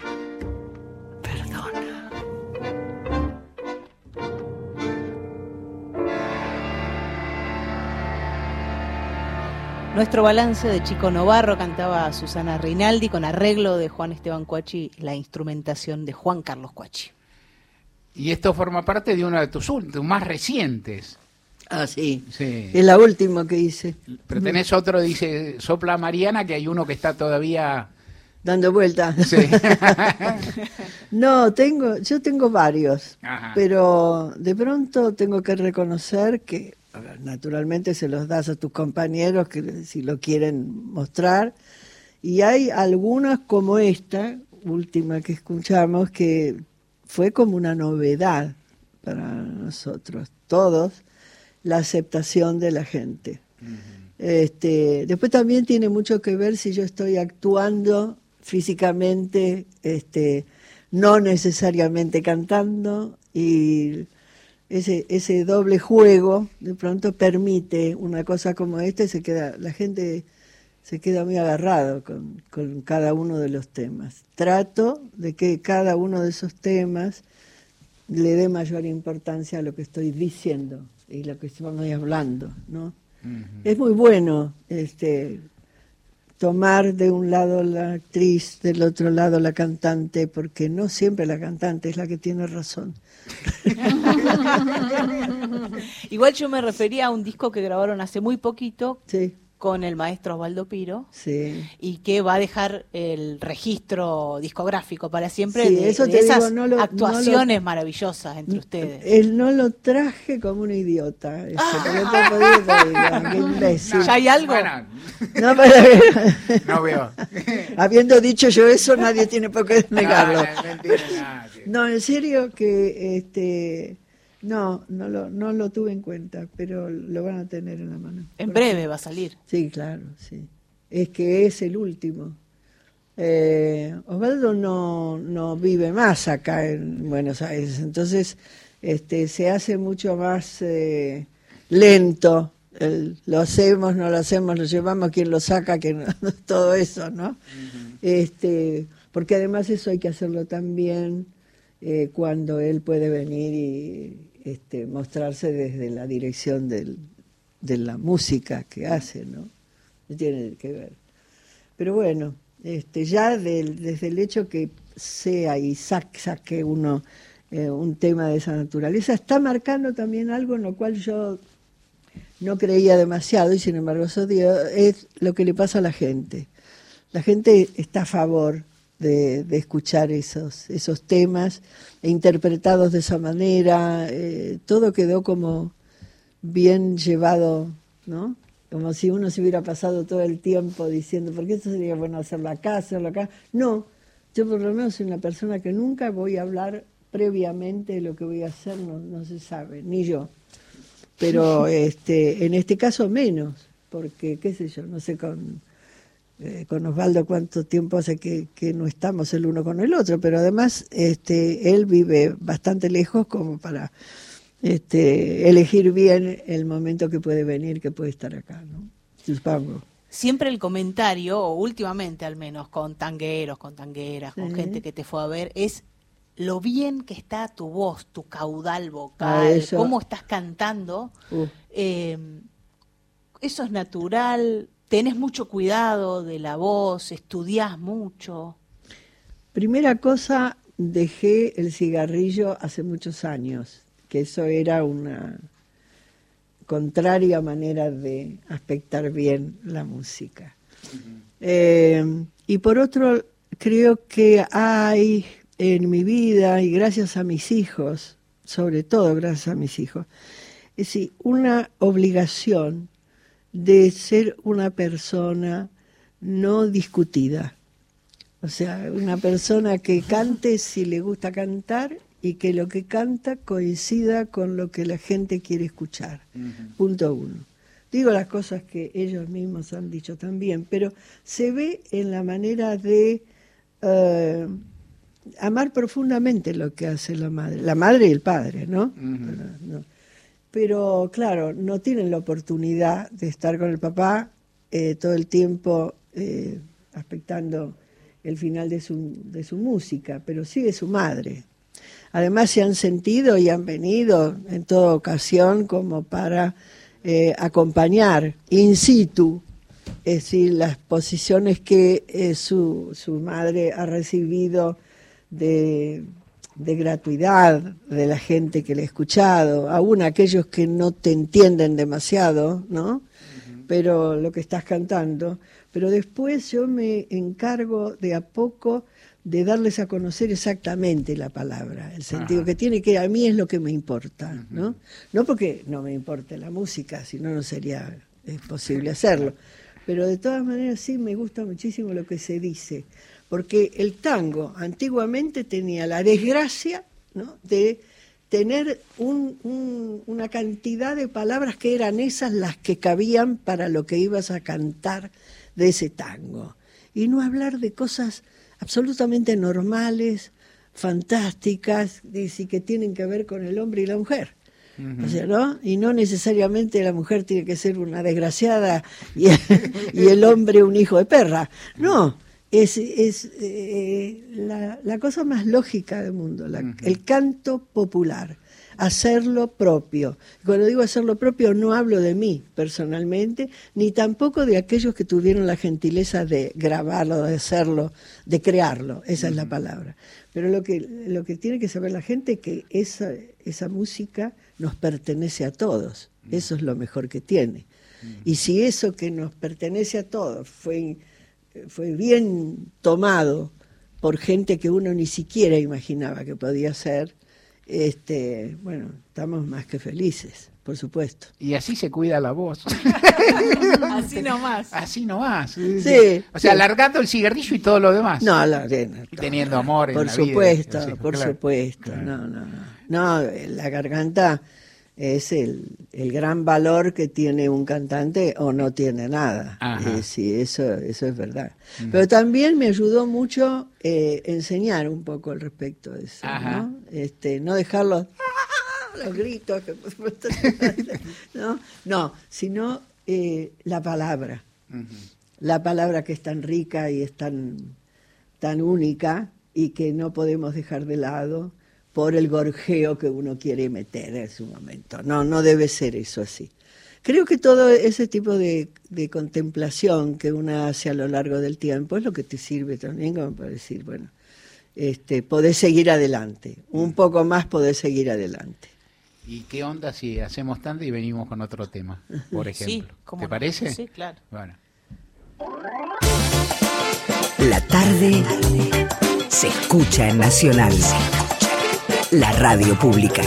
[SPEAKER 4] Nuestro balance de Chico Novarro, cantaba Susana Rinaldi con arreglo de Juan Esteban Cuachi, la instrumentación de Juan Carlos Cuachi.
[SPEAKER 3] Y esto forma parte de uno de tus más recientes.
[SPEAKER 17] Ah, sí.
[SPEAKER 3] Sí.
[SPEAKER 17] Es la última que hice.
[SPEAKER 3] Pero tenés otro, dice Sopla Mariana, que hay uno que está todavía
[SPEAKER 17] dando vueltas.
[SPEAKER 3] Sí.
[SPEAKER 17] No, yo tengo varios.
[SPEAKER 3] Ajá.
[SPEAKER 17] Pero de pronto tengo que reconocer que naturalmente se los das a tus compañeros que si lo quieren mostrar, y hay algunas como esta última que escuchamos que fue como una novedad para nosotros todos, la aceptación de la gente. Después también tiene mucho que ver si yo estoy actuando físicamente, no necesariamente cantando, y ese doble juego de pronto permite una cosa como esta y la gente se queda muy agarrado con cada uno de los temas. Trato de que cada uno de esos temas le dé mayor importancia a lo que estoy diciendo y lo que estamos hablando, ¿no? Es muy bueno tomar de un lado la actriz, del otro lado la cantante, porque no siempre la cantante es la que tiene razón.
[SPEAKER 4] Igual yo me refería a un disco que grabaron hace muy poquito,
[SPEAKER 17] sí,
[SPEAKER 4] con el maestro Osvaldo Piro,
[SPEAKER 17] sí,
[SPEAKER 4] y que va a dejar el registro discográfico para siempre,
[SPEAKER 17] sí,
[SPEAKER 4] de,
[SPEAKER 17] eso
[SPEAKER 4] de
[SPEAKER 17] te
[SPEAKER 4] esas
[SPEAKER 17] digo,
[SPEAKER 4] actuaciones maravillosas entre ustedes.
[SPEAKER 17] Él no lo traje como un idiota. Qué imbécil.
[SPEAKER 4] ¿Ya hay algo?
[SPEAKER 3] Bueno,
[SPEAKER 17] no, pero,
[SPEAKER 3] no veo.
[SPEAKER 17] Habiendo dicho yo eso, nadie tiene por qué negarlo.
[SPEAKER 3] No, mentira,
[SPEAKER 17] No, en serio que no lo tuve en cuenta, pero lo van a tener en la mano.
[SPEAKER 4] En breve va a salir.
[SPEAKER 17] Sí, claro, sí. Es que es el último. Osvaldo no vive más acá en Buenos Aires, entonces se hace mucho más lento. Lo hacemos, no lo hacemos, lo llevamos, quién lo saca, que no, todo eso, ¿no? Porque además eso hay que hacerlo también cuando él puede venir y mostrarse desde la dirección de la música que hace, ¿no? Tiene que ver. Pero bueno, ya desde el hecho que sea y saque uno un tema de esa naturaleza, está marcando también algo en lo cual yo no creía demasiado, y sin embargo eso es lo que le pasa a la gente. La gente está a favor de escuchar esos temas interpretados de esa manera. Todo quedó como bien llevado, ¿no? Como si uno se hubiera pasado todo el tiempo diciendo, ¿por qué esto sería bueno hacerlo acá? No, yo por lo menos soy una persona que nunca voy a hablar previamente de lo que voy a hacer, no se sabe, ni yo. Pero en este caso menos, porque qué sé yo, no sé con Osvaldo cuánto tiempo hace que no estamos el uno con el otro, pero además él vive bastante lejos como para elegir bien el momento que puede venir, que puede estar acá, ¿no? Supongo.
[SPEAKER 4] Siempre el comentario, o últimamente al menos, con tangueros, con tangueras, con gente que te fue a ver, es lo bien que está tu voz, tu caudal vocal, cómo estás cantando. Eso es natural, tenés mucho cuidado de la voz, estudiás mucho.
[SPEAKER 17] Primera cosa, dejé el cigarrillo hace muchos años, que eso era una contraria manera de aspectar bien la música. Y por otro, creo que hay en mi vida, y gracias a mis hijos, sobre todo gracias a mis hijos, es decir, una obligación de ser una persona no discutida. O sea, una persona que cante si le gusta cantar y que lo que canta coincida con lo que la gente quiere escuchar. Punto uno. Digo las cosas que ellos mismos han dicho también, pero se ve en la manera de amar profundamente lo que hace la madre y el padre, ¿no? Pero claro, no tienen la oportunidad de estar con el papá todo el tiempo aspectando el final de su música, pero sí de su madre. Además se han sentido y han venido en toda ocasión como para acompañar in situ, es decir, las posiciones que su madre ha recibido de gratuidad de la gente que le ha escuchado, aún aquellos que no te entienden demasiado, ¿no? Pero lo que estás cantando. Pero después yo me encargo de a poco de darles a conocer exactamente la palabra, el sentido que tiene, que a mí es lo que me importa, ¿no? No porque no me importe la música, si no, no sería posible hacerlo. Pero de todas maneras sí me gusta muchísimo lo que se dice. Porque el tango antiguamente tenía la desgracia, ¿no?, de tener una cantidad de palabras que eran esas las que cabían para lo que ibas a cantar de ese tango. Y no hablar de cosas absolutamente normales, fantásticas, que tienen que ver con el hombre y la mujer. O sea, ¿no? Y no necesariamente la mujer tiene que ser una desgraciada y el hombre un hijo de perra. No. Es la cosa más lógica del mundo, el canto popular, hacerlo propio. Cuando digo hacerlo propio no hablo de mí personalmente, ni tampoco de aquellos que tuvieron la gentileza de grabarlo, de hacerlo, de crearlo, esa es la palabra. Pero lo que tiene que saber la gente es que esa música nos pertenece a todos, eso es lo mejor que tiene. Y si eso que nos pertenece a todos fue bien tomado por gente que uno ni siquiera imaginaba que podía ser, bueno, estamos más que felices, por supuesto.
[SPEAKER 3] Y así se cuida la voz.
[SPEAKER 4] Así nomás.
[SPEAKER 3] Así nomás.
[SPEAKER 17] Sí,
[SPEAKER 3] o sea, alargando el cigarrillo y todo lo demás.
[SPEAKER 17] No,
[SPEAKER 3] y teniendo amor en
[SPEAKER 17] por
[SPEAKER 3] la
[SPEAKER 17] supuesto,
[SPEAKER 3] vida.
[SPEAKER 17] Por supuesto. Claro. No, la garganta es el gran valor que tiene un cantante o no tiene nada. Sí, eso es verdad. Pero también me ayudó mucho enseñar un poco al respecto de eso, ¿no? No dejar los gritos, no, sino la palabra. La palabra que es tan rica y es tan única y que no podemos dejar de lado por el gorjeo que uno quiere meter en su momento. No debe ser eso así. Creo que todo ese tipo de contemplación que uno hace a lo largo del tiempo es lo que te sirve también como para decir, bueno, podés seguir adelante. Un poco más podés seguir adelante.
[SPEAKER 3] ¿Y qué onda si hacemos tanto y venimos con otro tema, por ejemplo?
[SPEAKER 4] Sí,
[SPEAKER 3] ¿Te parece?
[SPEAKER 4] Sí, claro.
[SPEAKER 3] Bueno.
[SPEAKER 1] La tarde se escucha en Nacional. La radio pública.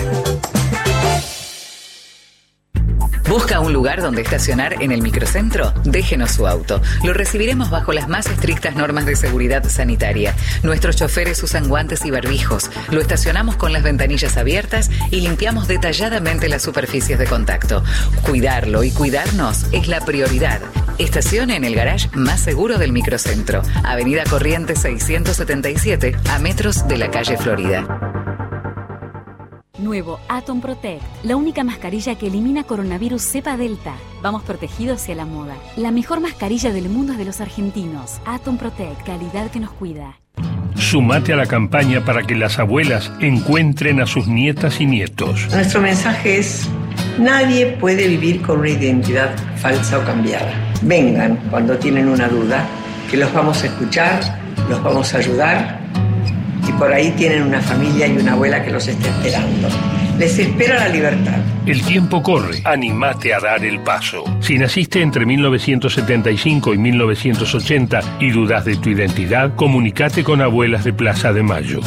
[SPEAKER 19] ¿Busca un lugar donde estacionar en el microcentro? Déjenos su auto. Lo recibiremos bajo las más estrictas normas de seguridad sanitaria. Nuestros choferes usan guantes y barbijos. Lo estacionamos con las ventanillas abiertas y limpiamos detalladamente las superficies de contacto. Cuidarlo y cuidarnos es la prioridad. Estacione en el garage más seguro del microcentro. Avenida Corrientes 677, a metros de la calle Florida.
[SPEAKER 6] Nuevo Atom Protect, la única mascarilla que elimina coronavirus cepa delta. Vamos protegidos hacia la moda. La mejor mascarilla del mundo es de los argentinos. Atom Protect, calidad que nos cuida.
[SPEAKER 2] Sumate a la campaña para que las abuelas encuentren a sus nietas y nietos.
[SPEAKER 20] Nuestro mensaje es: nadie puede vivir con una identidad falsa o cambiada. Vengan cuando tienen una duda, que los vamos a escuchar, los vamos a ayudar. Y por ahí tienen una familia y una abuela que los está esperando. Les espera la libertad.
[SPEAKER 2] El tiempo corre. Animate a dar el paso. Si naciste entre 1975 y 1980 y dudas de tu identidad, comunicate con Abuelas de Plaza de Mayo.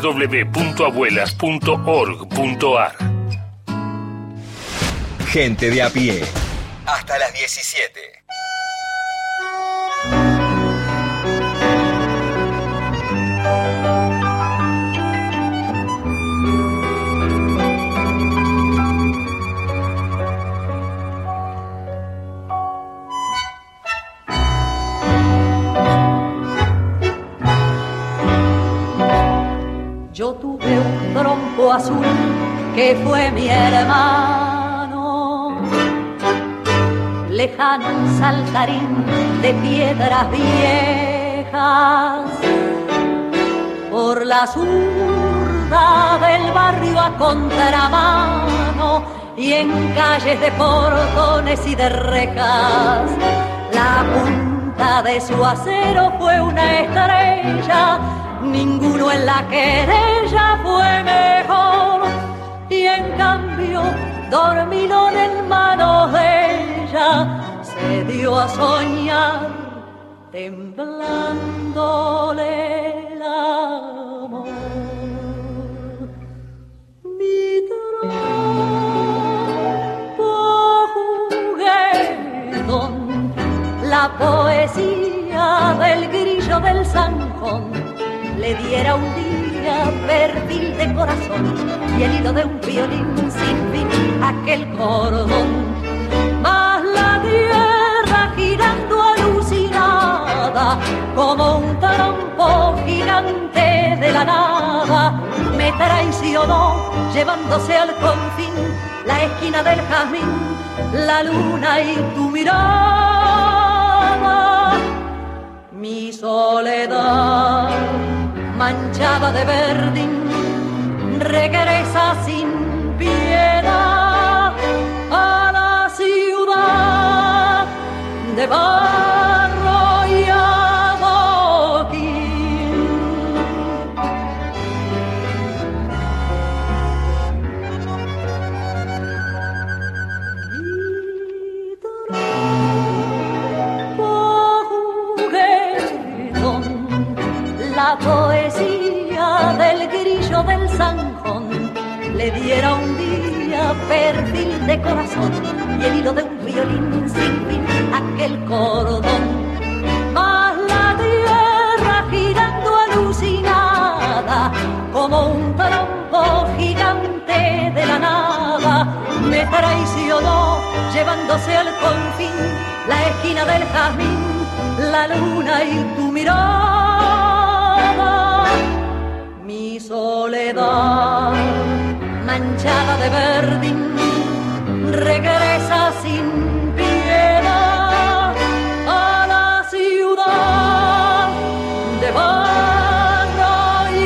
[SPEAKER 2] www.abuelas.org.ar.
[SPEAKER 8] Gente de a pie. Hasta las 17.
[SPEAKER 21] Yo tuve un trompo azul que fue mi hermano, lejano saltarín de piedras viejas, por la zurda del barrio a contramano y en calles de portones y de rejas. La punta de su acero fue una estrella, ninguno en la querella fue mejor, y en cambio dormilón en manos de ella se dio a soñar, temblándole el amor. Mi trompo juguetón, la poesía del grillo del zanjón, le diera un día perfil de corazón y el hilo de un violín sin fin aquel cordón. Mas la tierra girando alucinada como un trompo gigante de la nada me traicionó llevándose al confín la esquina del jazmín, la luna y tu mirada. Mi soledad manchada de verdín regresa sin piedad a la ciudad de barro y adoquín. Mi trompo juguetón, la poesía del grillo del zanjón, le diera un día perfil de corazón y el hilo de un violín sin fin aquel cordón. Mas la tierra girando alucinada como un trompo gigante de la nada me me traicionó, llevándose al confín la esquina del jazmín, la luna y tu mirada. Mi soledad manchada de verdín regresa sin piedad a la ciudad de barro y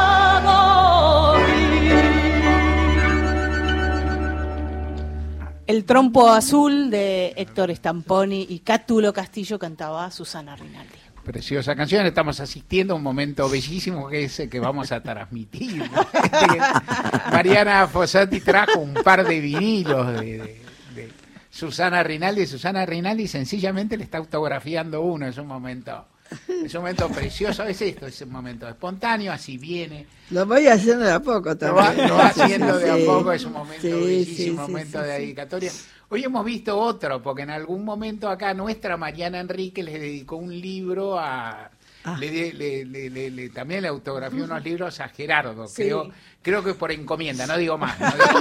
[SPEAKER 4] El trompo azul de Héctor Stamponi y Cátulo Castillo cantaba Susana Rinaldi.
[SPEAKER 3] Preciosa canción, estamos asistiendo a un momento bellísimo que es el que vamos a transmitir. Mariana Fossati trajo un par de vinilos de Susana Rinaldi. Susana Rinaldi sencillamente le está autografiando uno, es un momento precioso, es esto, es un momento espontáneo, así viene.
[SPEAKER 17] Lo voy haciendo de a poco también.
[SPEAKER 3] Lo va haciendo de a poco, es un momento bellísimo, momento de dedicatoria. Hoy hemos visto otro, porque en algún momento acá nuestra Mariana Enrique les dedicó un libro a... también le autografió unos libros a Gerardo,
[SPEAKER 4] Sí.
[SPEAKER 3] creo que por encomienda, no digo más,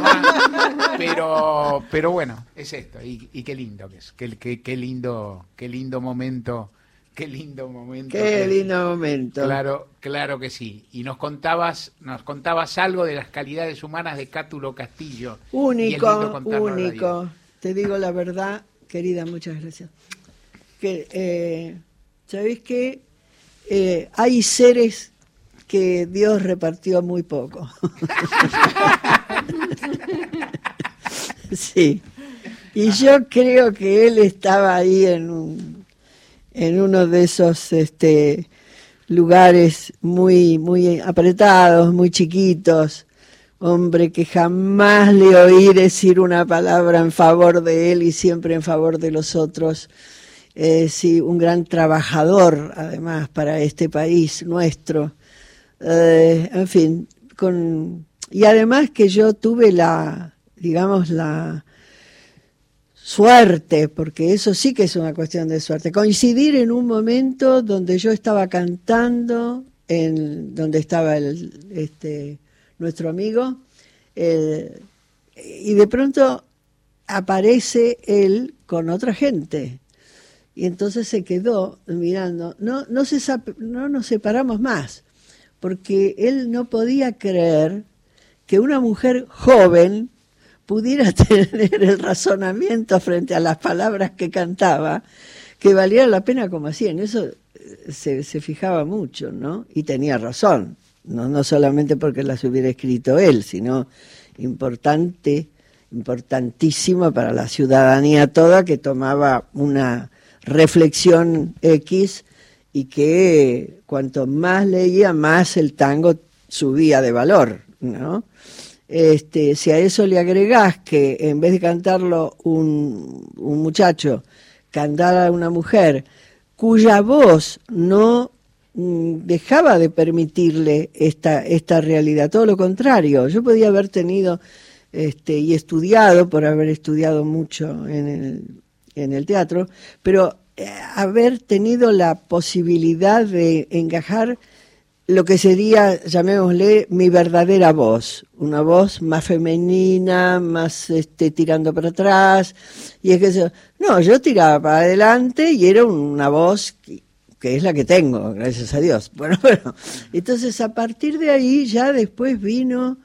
[SPEAKER 3] pero bueno, es esto, y qué lindo que es, qué lindo momento. Qué lindo momento.
[SPEAKER 17] Qué lindo momento.
[SPEAKER 3] Claro que sí. Y nos contabas algo de las calidades humanas de Cátulo Castillo.
[SPEAKER 17] Único. Te digo la verdad, querida, muchas gracias. ¿Sabés qué? Hay seres que Dios repartió muy poco. Sí. Y yo creo que él estaba ahí en uno de esos lugares muy apretados, muy chiquitos, hombre que jamás le oí decir una palabra en favor de él y siempre en favor de los otros. Sí, un gran trabajador, además, para este país nuestro. En fin, y además que yo tuve la suerte, porque eso sí que es una cuestión de suerte, coincidir en un momento donde yo estaba cantando, donde estaba nuestro amigo, y de pronto aparece él con otra gente, y entonces se quedó mirando, no nos separamos más, porque él no podía creer que una mujer joven pudiera tener el razonamiento frente a las palabras que cantaba, que valiera la pena como así. En eso se fijaba mucho, ¿no? Y tenía razón, no solamente porque las hubiera escrito él, sino importantísimo para la ciudadanía toda, que tomaba una reflexión X y que cuanto más leía, más el tango subía de valor, ¿no? Si a eso le agregás que en vez de cantarlo un muchacho, cantara una mujer cuya voz no dejaba de permitirle esta realidad, todo lo contrario, yo podía haber tenido y estudiado, por haber estudiado mucho en el teatro, pero haber tenido la posibilidad de encajar lo que sería, llamémosle, mi verdadera voz, una voz más femenina, más tirando para atrás, y es que yo tiraba para adelante y era una voz que es la que tengo, gracias a Dios. Bueno, entonces a partir de ahí ya después vino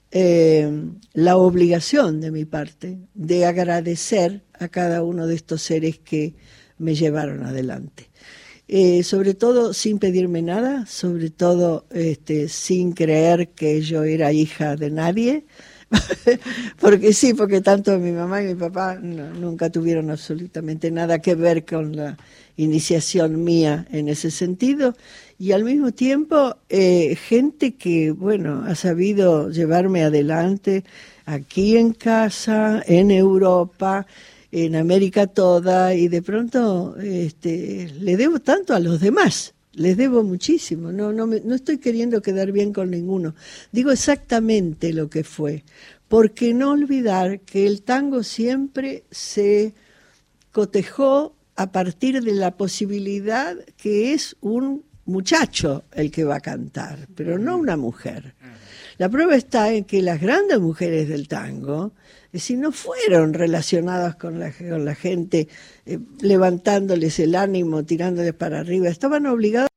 [SPEAKER 17] la obligación de mi parte de agradecer a cada uno de estos seres que me llevaron adelante. Sobre todo sin pedirme nada, sobre todo sin creer que yo era hija de nadie, porque tanto mi mamá y mi papá nunca tuvieron absolutamente nada que ver con la iniciación mía en ese sentido, y al mismo tiempo gente que, ha sabido llevarme adelante aquí en casa, en Europa, en América toda, y de pronto le debo tanto a los demás, les debo muchísimo, no estoy queriendo quedar bien con ninguno, digo exactamente lo que fue, porque no olvidar que el tango siempre se cotejó a partir de la posibilidad que es un muchacho el que va a cantar, pero no una mujer. La prueba está en que las grandes mujeres del tango si no fueron relacionadas con la gente, levantándoles el ánimo, tirándoles para arriba, estaban obligados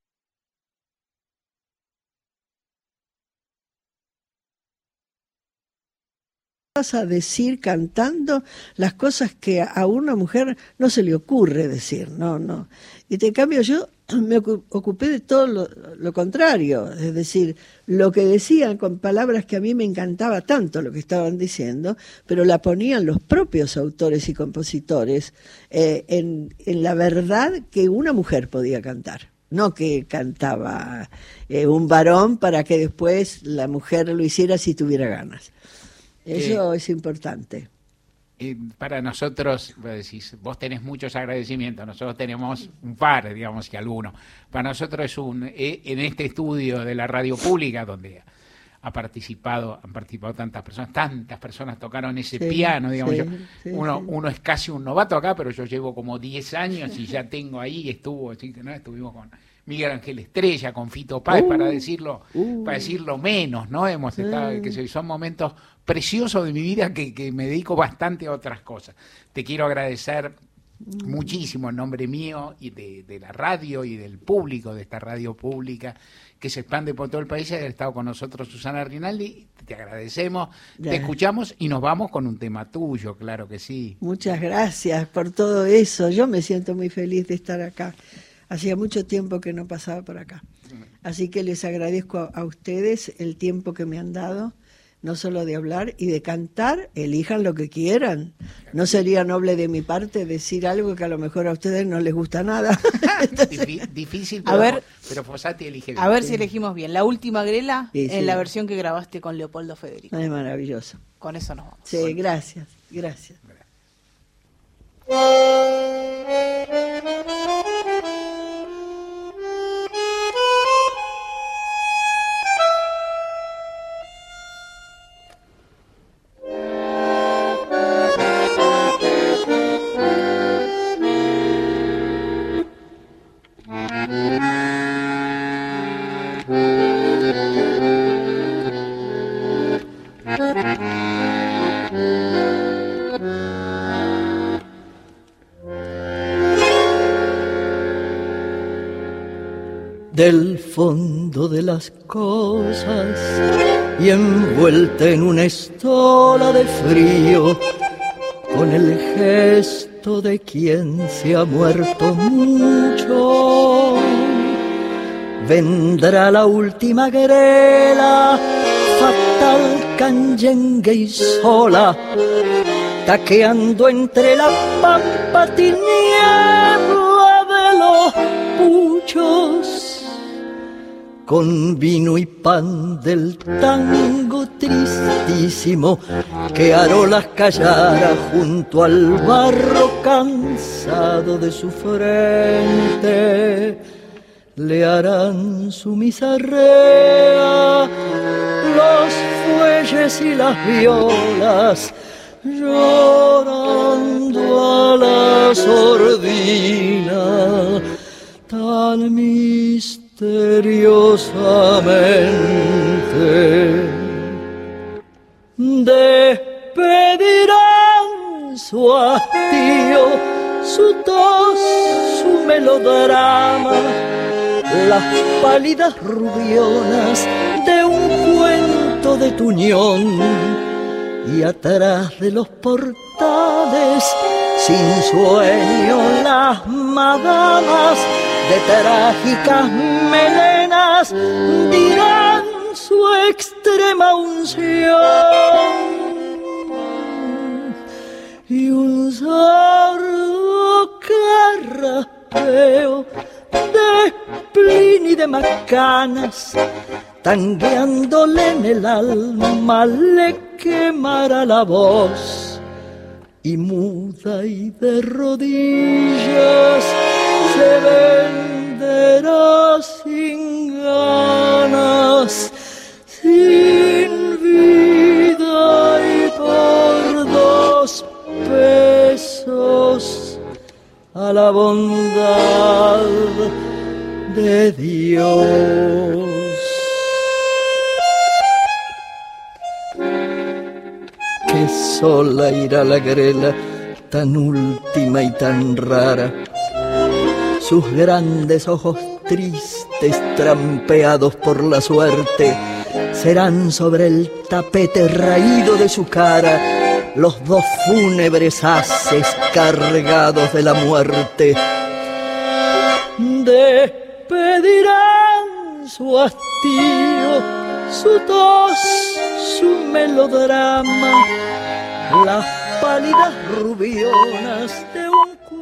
[SPEAKER 17] a decir cantando las cosas que a una mujer no se le ocurre decir, no. Y en cambio yo me ocupé de todo lo contrario, es decir, lo que decían con palabras que a mí me encantaba tanto lo que estaban diciendo, pero la ponían los propios autores y compositores en la verdad que una mujer podía cantar. No que cantaba un varón para que después la mujer lo hiciera si tuviera ganas. Eso es importante.
[SPEAKER 3] Para nosotros, vos tenés muchos agradecimientos, nosotros tenemos un par, digamos que alguno. Para nosotros es en este estudio de la radio pública, donde han participado tantas personas tocaron ese piano, digamos. Uno es casi un novato acá, pero yo llevo como 10 años y ya tengo ahí, estuvimos con Miguel Ángel Estrella, con Fito Páez, para decirlo menos, ¿no? Hemos estado, son momentos preciosos de mi vida que me dedico bastante a otras cosas. Te quiero agradecer muchísimo en nombre mío y de la radio y del público de esta radio pública que se expande por todo el país, haber estado con nosotros Susana Rinaldi. Te agradecemos, te escuchamos y nos vamos con un tema tuyo, claro que sí.
[SPEAKER 17] Muchas gracias por todo eso. Yo me siento muy feliz de estar acá. Hacía mucho tiempo que no pasaba por acá. Así que les agradezco a ustedes el tiempo que me han dado, no solo de hablar y de cantar, elijan lo que quieran. No sería noble de mi parte decir algo que a lo mejor a ustedes no les gusta nada.
[SPEAKER 3] Difícil, pero Fossati elige bien.
[SPEAKER 4] A ver si elegimos bien. La última Grela en la versión que grabaste con Leopoldo Federico.
[SPEAKER 17] Es maravilloso.
[SPEAKER 4] Con eso nos vamos.
[SPEAKER 17] Sí, gracias.
[SPEAKER 18] Del fondo de las cosas y envuelta en una estola de frío, con el gesto de quien se ha muerto mucho, vendrá la última Grela, fatal, canyengue y sola, taqueando entre la pampa tiniebla de los puchos, con vino y pan del tango tristísimo que Arolas callara junto al barro cansado de su frente. Le harán su misarrea los fuelles y las violas, llorando a la sordina tan misteriosamente. Despedirán su hastío, su tos, su melodrama, las pálidas rubionas de un cuento de Tuñón, y atrás de los portales sin sueño las madamas de trágicas melenas dirán su extrema unción, y un sordo carraspeo de Plini de Macanas tangueándole en el alma le quemará la voz, y muda y de rodillas se venderá sin ganas, sin vida y por 2 pesos a la bondad de Dios. Que sola irá la grela, tan última y tan rara. Sus grandes ojos tristes, trampeados por la suerte, serán sobre el tapete raído de su cara los dos fúnebres haces cargados de la muerte. Despedirán su hastío, su tos, su melodrama, las pálidas rubionas de un